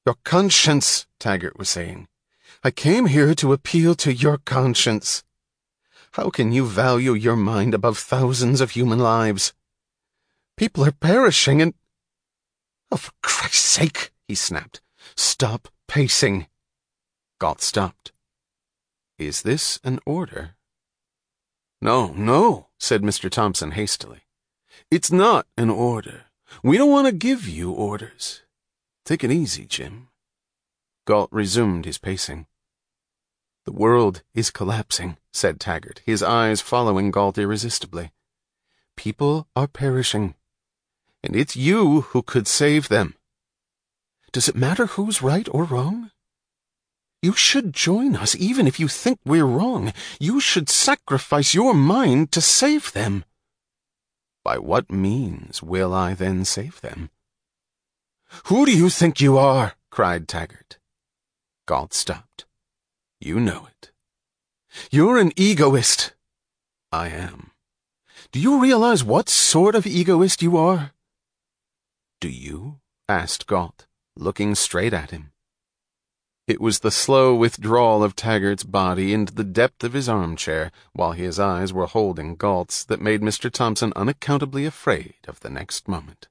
Your conscience, Taggart was saying. I came here to appeal to your conscience. How can you value your mind above thousands of human lives? People are perishing and... Oh, for Christ's sake, he snapped. Stop pacing. Galt stopped. Is this an order? No, no, said Mister Thompson hastily. It's not an order. We don't want to give you orders. Take it easy, Jim. Galt resumed his pacing. The world is collapsing, said Taggart, his eyes following Galt irresistibly. People are perishing, and it's you who could save them. Does it matter who's right or wrong? You should join us, even if you think we're wrong. You should sacrifice your mind to save them. By what means will I then save them? Who do you think you are? Cried Taggart. Galt stopped. You know it. You're an egoist. I am. Do you realize what sort of egoist you are? Do you? Asked Galt, looking straight at him. It was the slow withdrawal of Taggart's body into the depth of his armchair, while his eyes were holding Galt's, that made Mister Thompson unaccountably afraid of the next moment.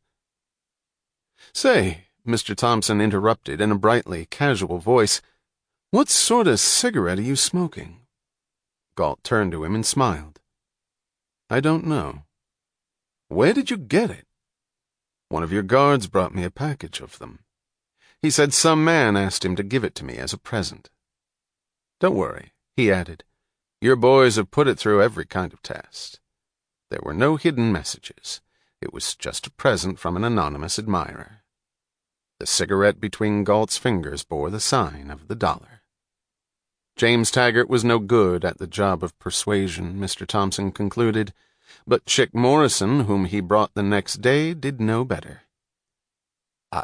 Say, Mister Thompson interrupted in a brightly casual voice, what sort of cigarette are you smoking? Galt turned to him and smiled. I don't know. Where did you get it? One of your guards brought me a package of them. He said some man asked him to give it to me as a present. Don't worry, he added. Your boys have put it through every kind of test. There were no hidden messages. It was just a present from an anonymous admirer. The cigarette between Galt's fingers bore the sign of the dollar. James Taggart was no good at the job of persuasion, Mister Thompson concluded, but Chick Morrison, whom he brought the next day, did no better. I...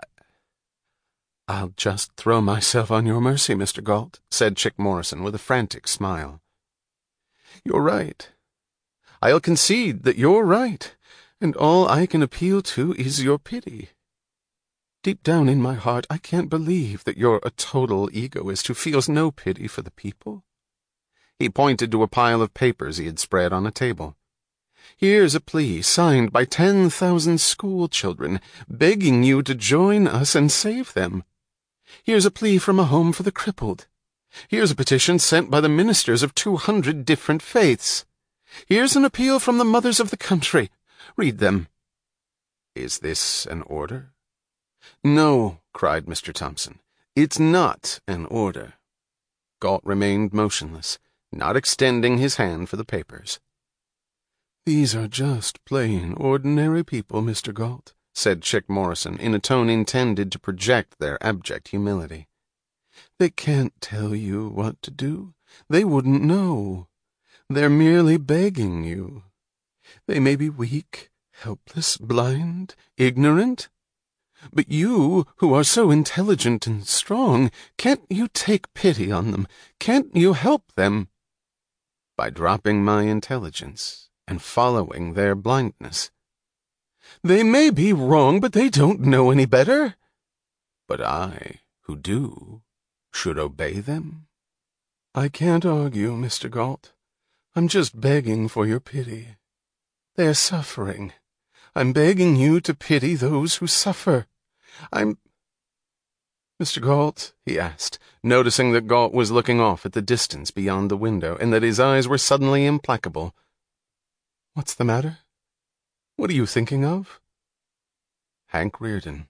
I'll just throw myself on your mercy, Mister Galt, said Chick Morrison with a frantic smile. You're right. I'll concede that you're right, and all I can appeal to is your pity. Deep down in my heart, I can't believe that you're a total egoist who feels no pity for the people. He pointed to a pile of papers he had spread on a table. Here's a plea signed by ten thousand school children, begging you to join us and save them. Here's a plea from a home for the crippled. Here's a petition sent by the ministers of two hundred different faiths. Here's an appeal from the mothers of the country. Read them. Is this an order? No, cried Mister Thompson. It's not an order. Galt remained motionless, not extending his hand for the papers. These are just plain, ordinary people, Mister Galt, said Chick Morrison in a tone intended to project their abject humility. They can't tell you what to do. They wouldn't know. They're merely begging you. They may be weak, helpless, blind, ignorant. But you, who are so intelligent and strong, can't you take pity on them? Can't you help them? By dropping my intelligence and following their blindness. They may be wrong, but they don't know any better. But I, who do, should obey them? I can't argue, Mister Galt. I'm just begging for your pity. They are suffering. I'm begging you to pity those who suffer. I'm... Mister Galt, he asked, noticing that Galt was looking off at the distance beyond the window and that his eyes were suddenly implacable. What's the matter? What are you thinking of? Hank Rearden.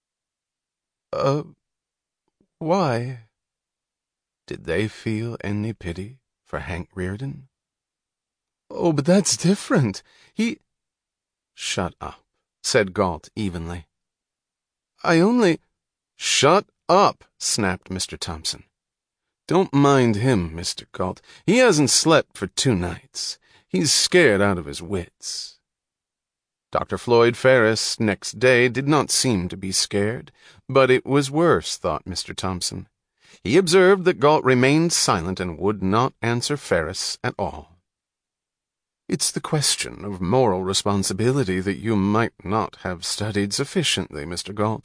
Uh, why? Did they feel any pity for Hank Rearden? Oh, but that's different. He... Shut up, said Galt evenly. I only... Shut up, snapped Mister Thompson. Don't mind him, Mister Galt. He hasn't slept for two nights. He's scared out of his wits. Doctor Floyd Ferris, next day, did not seem to be scared, but it was worse, thought Mister Thompson. He observed that Galt remained silent and would not answer Ferris at all. It's the question of moral responsibility that you might not have studied sufficiently, Mister Galt,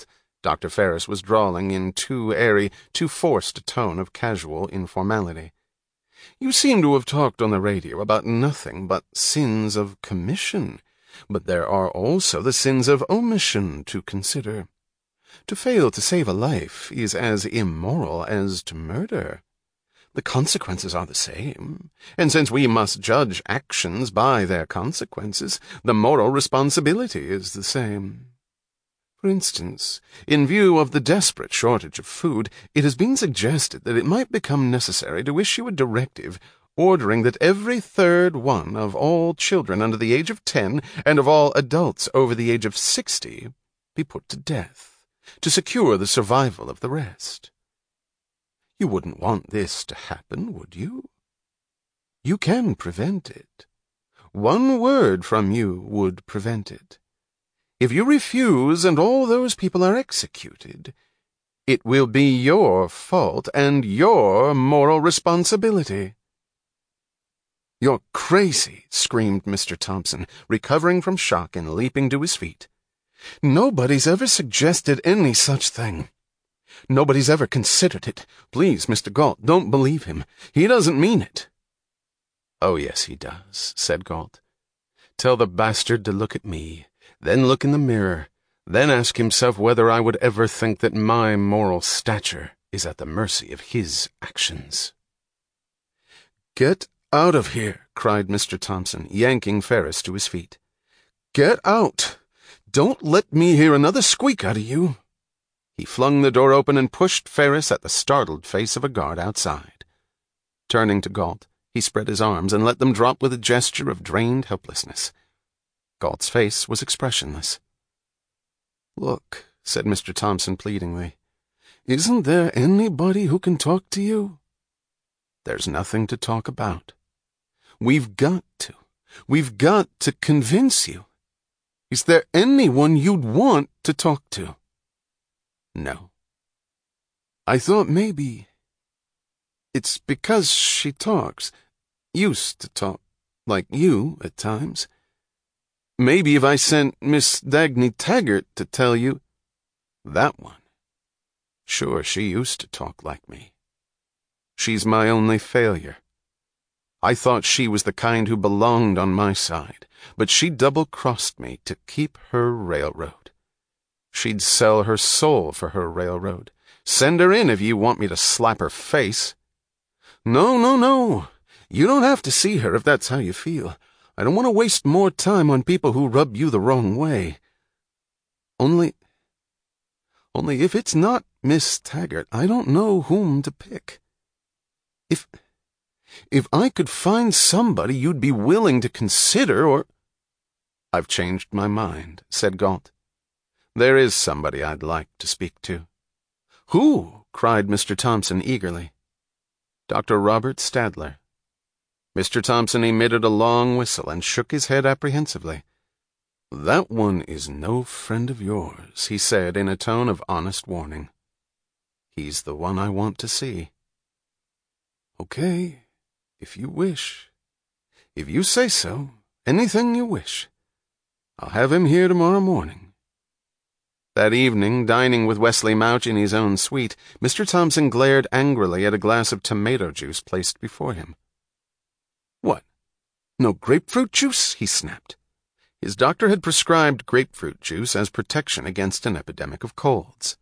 Doctor Ferris was drawling in too airy, too forced a tone of casual informality. "You seem to have talked on the radio about nothing but sins of commission, but there are also the sins of omission to consider. To fail to save a life is as immoral as to murder. The consequences are the same, and since we must judge actions by their consequences, the moral responsibility is the same. For instance, in view of the desperate shortage of food, it has been suggested that it might become necessary to issue a directive ordering that every third one of all children under the age of ten and of all adults over the age of sixty be put to death, to secure the survival of the rest. You wouldn't want this to happen, would you? You can prevent it. One word from you would prevent it. If you refuse and all those people are executed, it will be your fault and your moral responsibility." "You're crazy," screamed Mister Thompson, recovering from shock and leaping to his feet. "Nobody's ever suggested any such thing. Nobody's ever considered it. Please, Mister Galt, don't believe him. He doesn't mean it." "Oh, yes, he does," said Galt. "Tell the bastard to look at me, then look in the mirror, then ask himself whether I would ever think that my moral stature is at the mercy of his actions." "Get out of here," cried Mister Thompson, yanking Ferris to his feet. "Get out! Don't let me hear another squeak out of you." He flung the door open and pushed Ferris at the startled face of a guard outside. Turning to Galt, he spread his arms and let them drop with a gesture of drained helplessness. Galt's face was expressionless. "Look," said Mister Thompson pleadingly, "isn't there anybody who can talk to you?" "There's nothing to talk about." "We've got to. We've got to convince you. Is there anyone you'd want to talk to?" "No." "I thought maybe it's because she talks, used to talk, like you at times. Maybe if I sent Miss Dagny Taggart to tell you—" "That one? Sure, she used to talk like me. She's my only failure. I thought she was the kind who belonged on my side, but she double-crossed me to keep her railroad. She'd sell her soul for her railroad. Send her in if you want me to slap her face." "No, no, no. You don't have to see her if that's how you feel. I don't want to waste more time on people who rub you the wrong way. Only... Only if it's not Miss Taggart, I don't know whom to pick. If... If I could find somebody you'd be willing to consider, or—" "I've changed my mind," said Galt. "There is somebody I'd like to speak to." "Who?" cried Mister Thompson eagerly. "Doctor Robert Stadler." Mister Thompson emitted a long whistle and shook his head apprehensively. "That one is no friend of yours," he said in a tone of honest warning. "He's the one I want to see." "Okay, if you wish. If you say so, anything you wish. I'll have him here tomorrow morning." That evening, dining with Wesley Mouch in his own suite, Mister Thompson glared angrily at a glass of tomato juice placed before him. "What? No grapefruit juice?" he snapped. His doctor had prescribed grapefruit juice as protection against an epidemic of colds.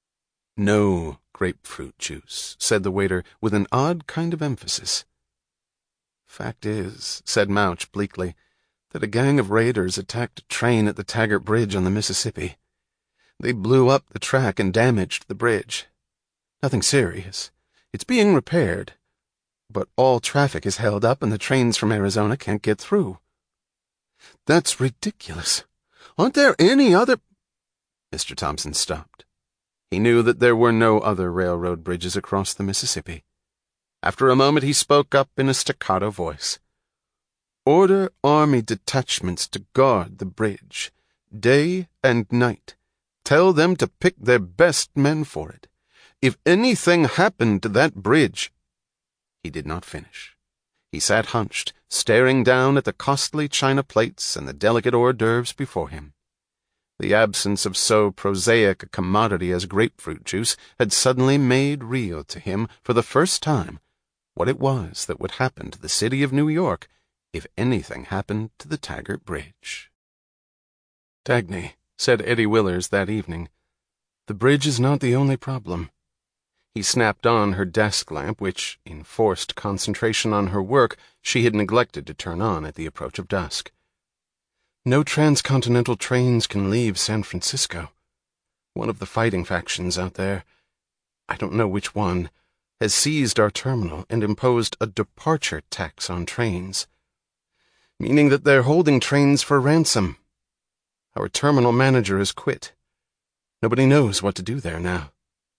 "No grapefruit juice," said the waiter with an odd kind of emphasis. "Fact is," said Mouch bleakly, "that a gang of raiders attacked a train at the Taggart Bridge on the Mississippi. They blew up the track and damaged the bridge. Nothing serious. It's being repaired. But all traffic is held up and the trains from Arizona can't get through." "That's ridiculous. Aren't there any other—" Mister Thompson stopped. He knew that there were no other railroad bridges across the Mississippi. After a moment he spoke up in a staccato voice. "Order army detachments to guard the bridge, day and night. Tell them to pick their best men for it. If anything happened to that bridge—" He did not finish. He sat hunched, staring down at the costly china plates and the delicate hors d'oeuvres before him. The absence of so prosaic a commodity as grapefruit juice had suddenly made real to him, for the first time, what it was that would happen to the city of New York if anything happened to the Taggart Bridge. "Dagny," said Eddie Willers that evening, "the bridge is not the only problem." He snapped on her desk lamp, which, in forced concentration on her work, she had neglected to turn on at the approach of dusk. "No transcontinental trains can leave San Francisco. One of the fighting factions out there, I don't know which one, has seized our terminal and imposed a departure tax on trains, meaning that they're holding trains for ransom. Our terminal manager has quit. Nobody knows what to do there now."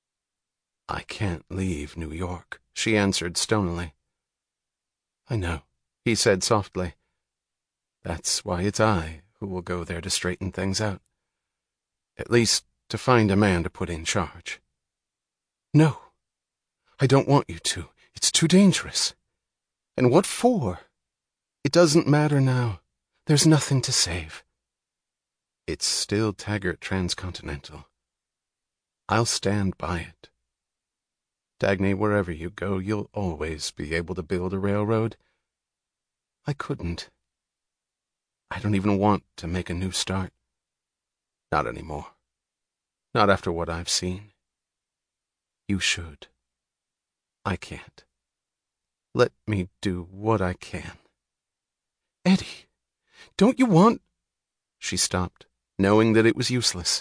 "I can't leave New York," she answered stonily. "I know," he said softly. "That's why it's I who will go there to straighten things out. At least, to find a man to put in charge." "No, I don't want you to. It's too dangerous. And what for? It doesn't matter now. There's nothing to save." "It's still Taggart Transcontinental. I'll stand by it. Dagny, wherever you go, you'll always be able to build a railroad. I couldn't. I don't even want to make a new start. Not anymore. Not after what I've seen. You should. I can't. Let me do what I can." "Eddie, don't you want—" She stopped, knowing that it was useless.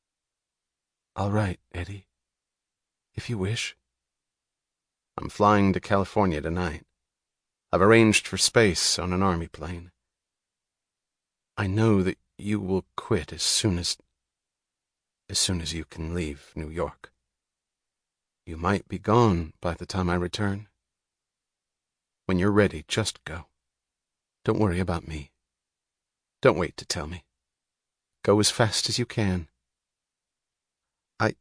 "All right, Eddie, if you wish." "I'm flying to California tonight. I've arranged for space on an army plane. I know that you will quit as soon as... as soon as you can leave New York. You might be gone by the time I return. When you're ready, just go. Don't worry about me. Don't wait to tell me. Go as fast as you can. I...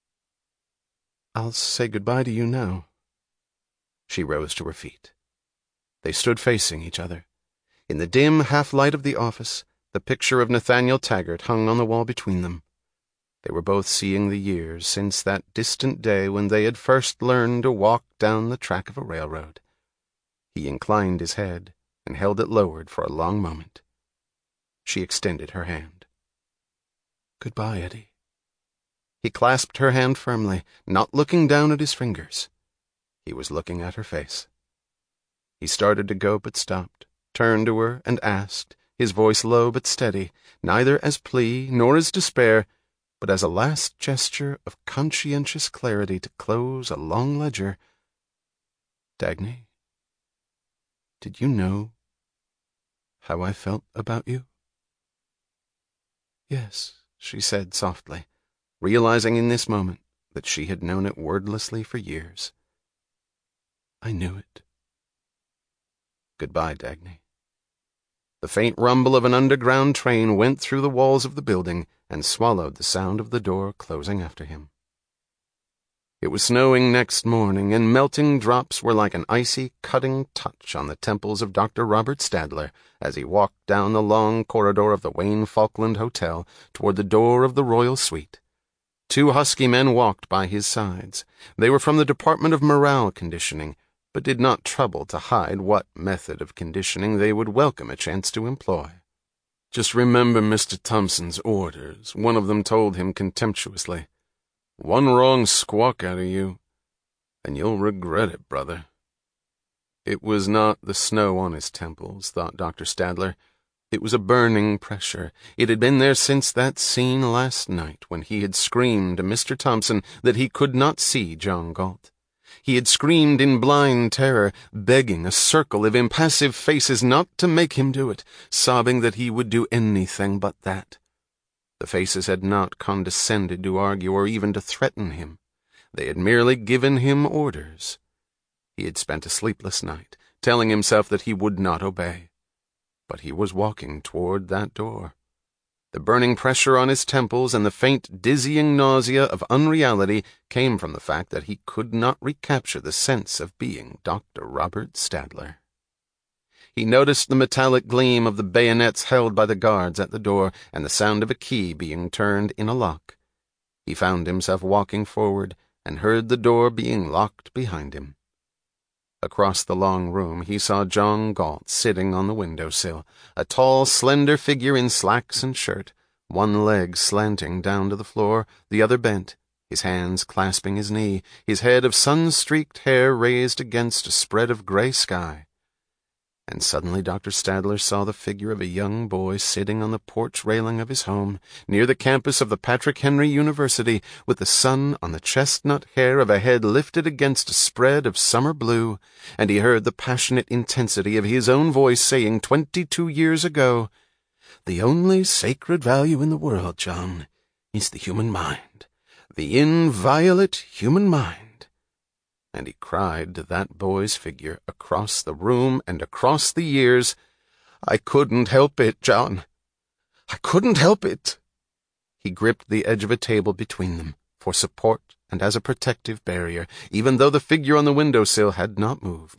I'll say goodbye to you now." She rose to her feet. They stood facing each other. In the dim half-light of the office, the picture of Nathaniel Taggart hung on the wall between them. They were both seeing the years since that distant day when they had first learned to walk down the track of a railroad. He inclined his head and held it lowered for a long moment. She extended her hand. "Goodbye, Eddie." He clasped her hand firmly, not looking down at his fingers. He was looking at her face. He started to go but stopped, turned to her and asked, his voice low but steady, neither as plea nor as despair, but as a last gesture of conscientious clarity to close a long ledger, "Dagny, did you know how I felt about you?" "Yes," she said softly, realizing in this moment that she had known it wordlessly for years. "I knew it." "Goodbye, Dagny." The faint rumble of an underground train went through the walls of the building and swallowed the sound of the door closing after him. It was snowing next morning, and melting drops were like an icy, cutting touch on the temples of Doctor Robert Stadler as he walked down the long corridor of the Wayne Falkland Hotel toward the door of the Royal Suite. Two husky men walked by his sides. They were from the Department of Morale Conditioning, but did not trouble to hide what method of conditioning they would welcome a chance to employ. "Just remember Mister Thompson's orders," one of them told him contemptuously. "One wrong squawk out of you, and you'll regret it, brother." It was not the snow on his temples, thought Doctor Stadler. It was a burning pressure. It had been there since that scene last night when he had screamed to Mister Thompson that he could not see John Galt. He had screamed in blind terror, begging a circle of impassive faces not to make him do it, sobbing that he would do anything but that. The faces had not condescended to argue or even to threaten him. They had merely given him orders. He had spent a sleepless night, telling himself that he would not obey. But he was walking toward that door. The burning pressure on his temples and the faint, dizzying nausea of unreality came from the fact that he could not recapture the sense of being Doctor Robert Stadler. He noticed the metallic gleam of the bayonets held by the guards at the door and the sound of a key being turned in a lock. He found himself walking forward and heard the door being locked behind him. Across the long room he saw John Galt sitting on the windowsill, a tall, slender figure in slacks and shirt, one leg slanting down to the floor, the other bent, his hands clasping his knee, his head of sun-streaked hair raised against a spread of gray sky. And suddenly Doctor Stadler saw the figure of a young boy sitting on the porch railing of his home, near the campus of the Patrick Henry University, with the sun on the chestnut hair of a head lifted against a spread of summer blue, and he heard the passionate intensity of his own voice saying twenty-two years ago, "The only sacred value in the world, John, is the human mind, the inviolate human mind." And he cried to that boy's figure across the room and across the years, "I couldn't help it, John. I couldn't help it." He gripped the edge of a table between them, for support and as a protective barrier, even though the figure on the windowsill had not moved.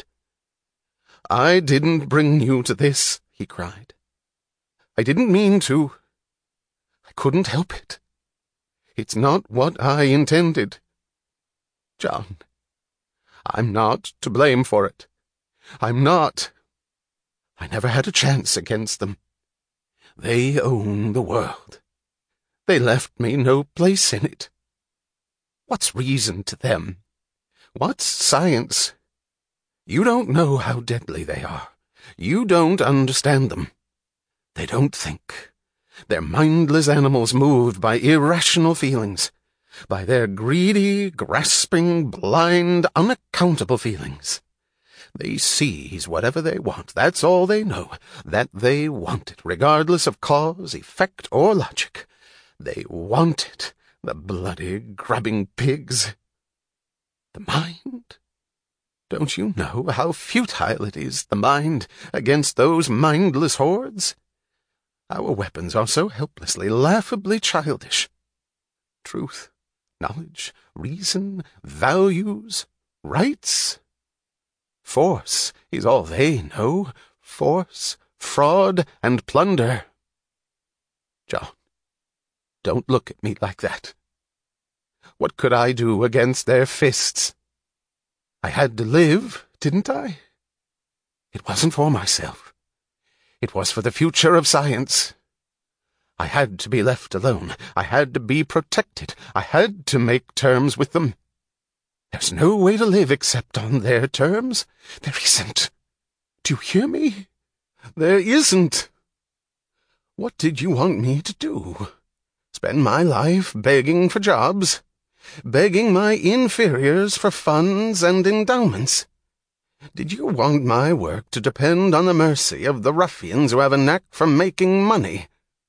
"I didn't bring you to this," he cried. "I didn't mean to. I couldn't help it. It's not what I intended. John, I'm not to blame for it. I'm not. I never had a chance against them. They own the world. They left me no place in it. What's reason to them? What's science? You don't know how deadly they are. You don't understand them. They don't think. They're mindless animals moved by irrational feelings, by their greedy, grasping, blind, unaccountable feelings. They seize whatever they want. That's all they know, that they want it, regardless of cause, effect, or logic. They want it, the bloody, grubbing pigs. The mind? Don't you know how futile it is, the mind, against those mindless hordes? Our weapons are so helplessly, laughably childish. Truth, knowledge, reason, values, rights. Force is all they know. Force, fraud, and plunder. John, don't look at me like that. What could I do against their fists? I had to live, didn't I? It wasn't for myself. It was for the future of science. I had to be left alone. I had to be protected. I had to make terms with them. There's no way to live except on their terms. There isn't. Do you hear me? There isn't. What did you want me to do? Spend my life begging for jobs? Begging my inferiors for funds and endowments? Did you want my work to depend on the mercy of the ruffians who have a knack for making money?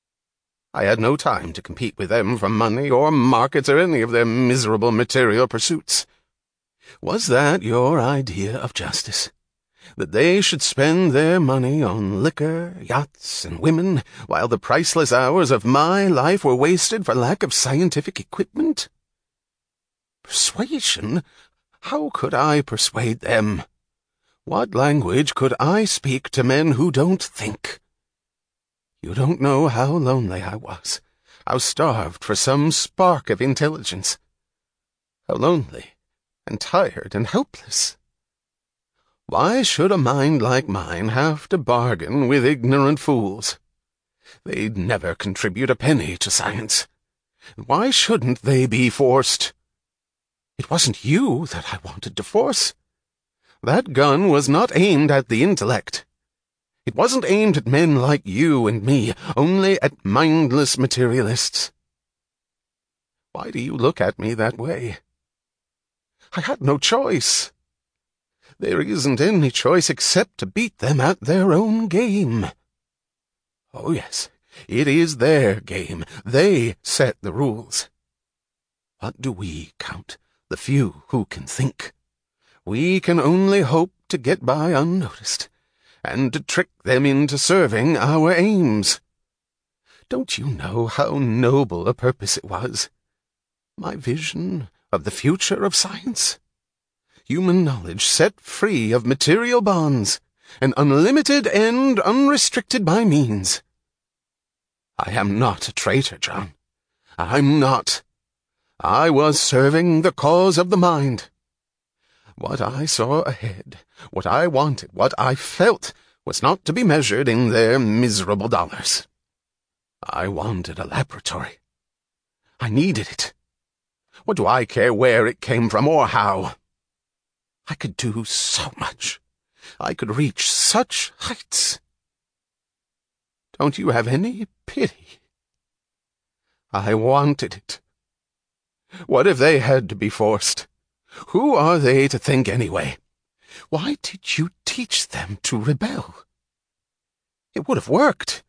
I had no time to compete with them for money or markets or any of their miserable material pursuits. Was that your idea of justice? That they should spend their money on liquor, yachts, and women, while the priceless hours of my life were wasted for lack of scientific equipment? Persuasion? How could I persuade them? What language could I speak to men who don't think? You don't know how lonely I was, how starved for some spark of intelligence, how lonely and tired and helpless. Why should a mind like mine have to bargain with ignorant fools? They'd never contribute a penny to science. Why shouldn't they be forced? It wasn't you that I wanted to force. That gun was not aimed at the intellect. It wasn't aimed at men like you and me, only at mindless materialists. Why do you look at me that way? I had no choice. There isn't any choice except to beat them at their own game. Oh, yes, it is their game. They set the rules. What do we count, the few who can think? We can only hope to get by unnoticed, and to trick them into serving our aims. Don't you know how noble a purpose it was? My vision of the future of science? Human knowledge set free of material bonds, and unlimited and unrestricted by means. I am not a traitor, John. I'm not. I was serving the cause of the mind. What I saw ahead, what I wanted, what I felt, was not to be measured in their miserable dollars. I wanted a laboratory. I needed it. What do I care where it came from or how? I could do so much. I could reach such heights. Don't you have any pity? I wanted it. What if they had to be forced? Who are they to think anyway? Why did you teach them to rebel? It would have worked.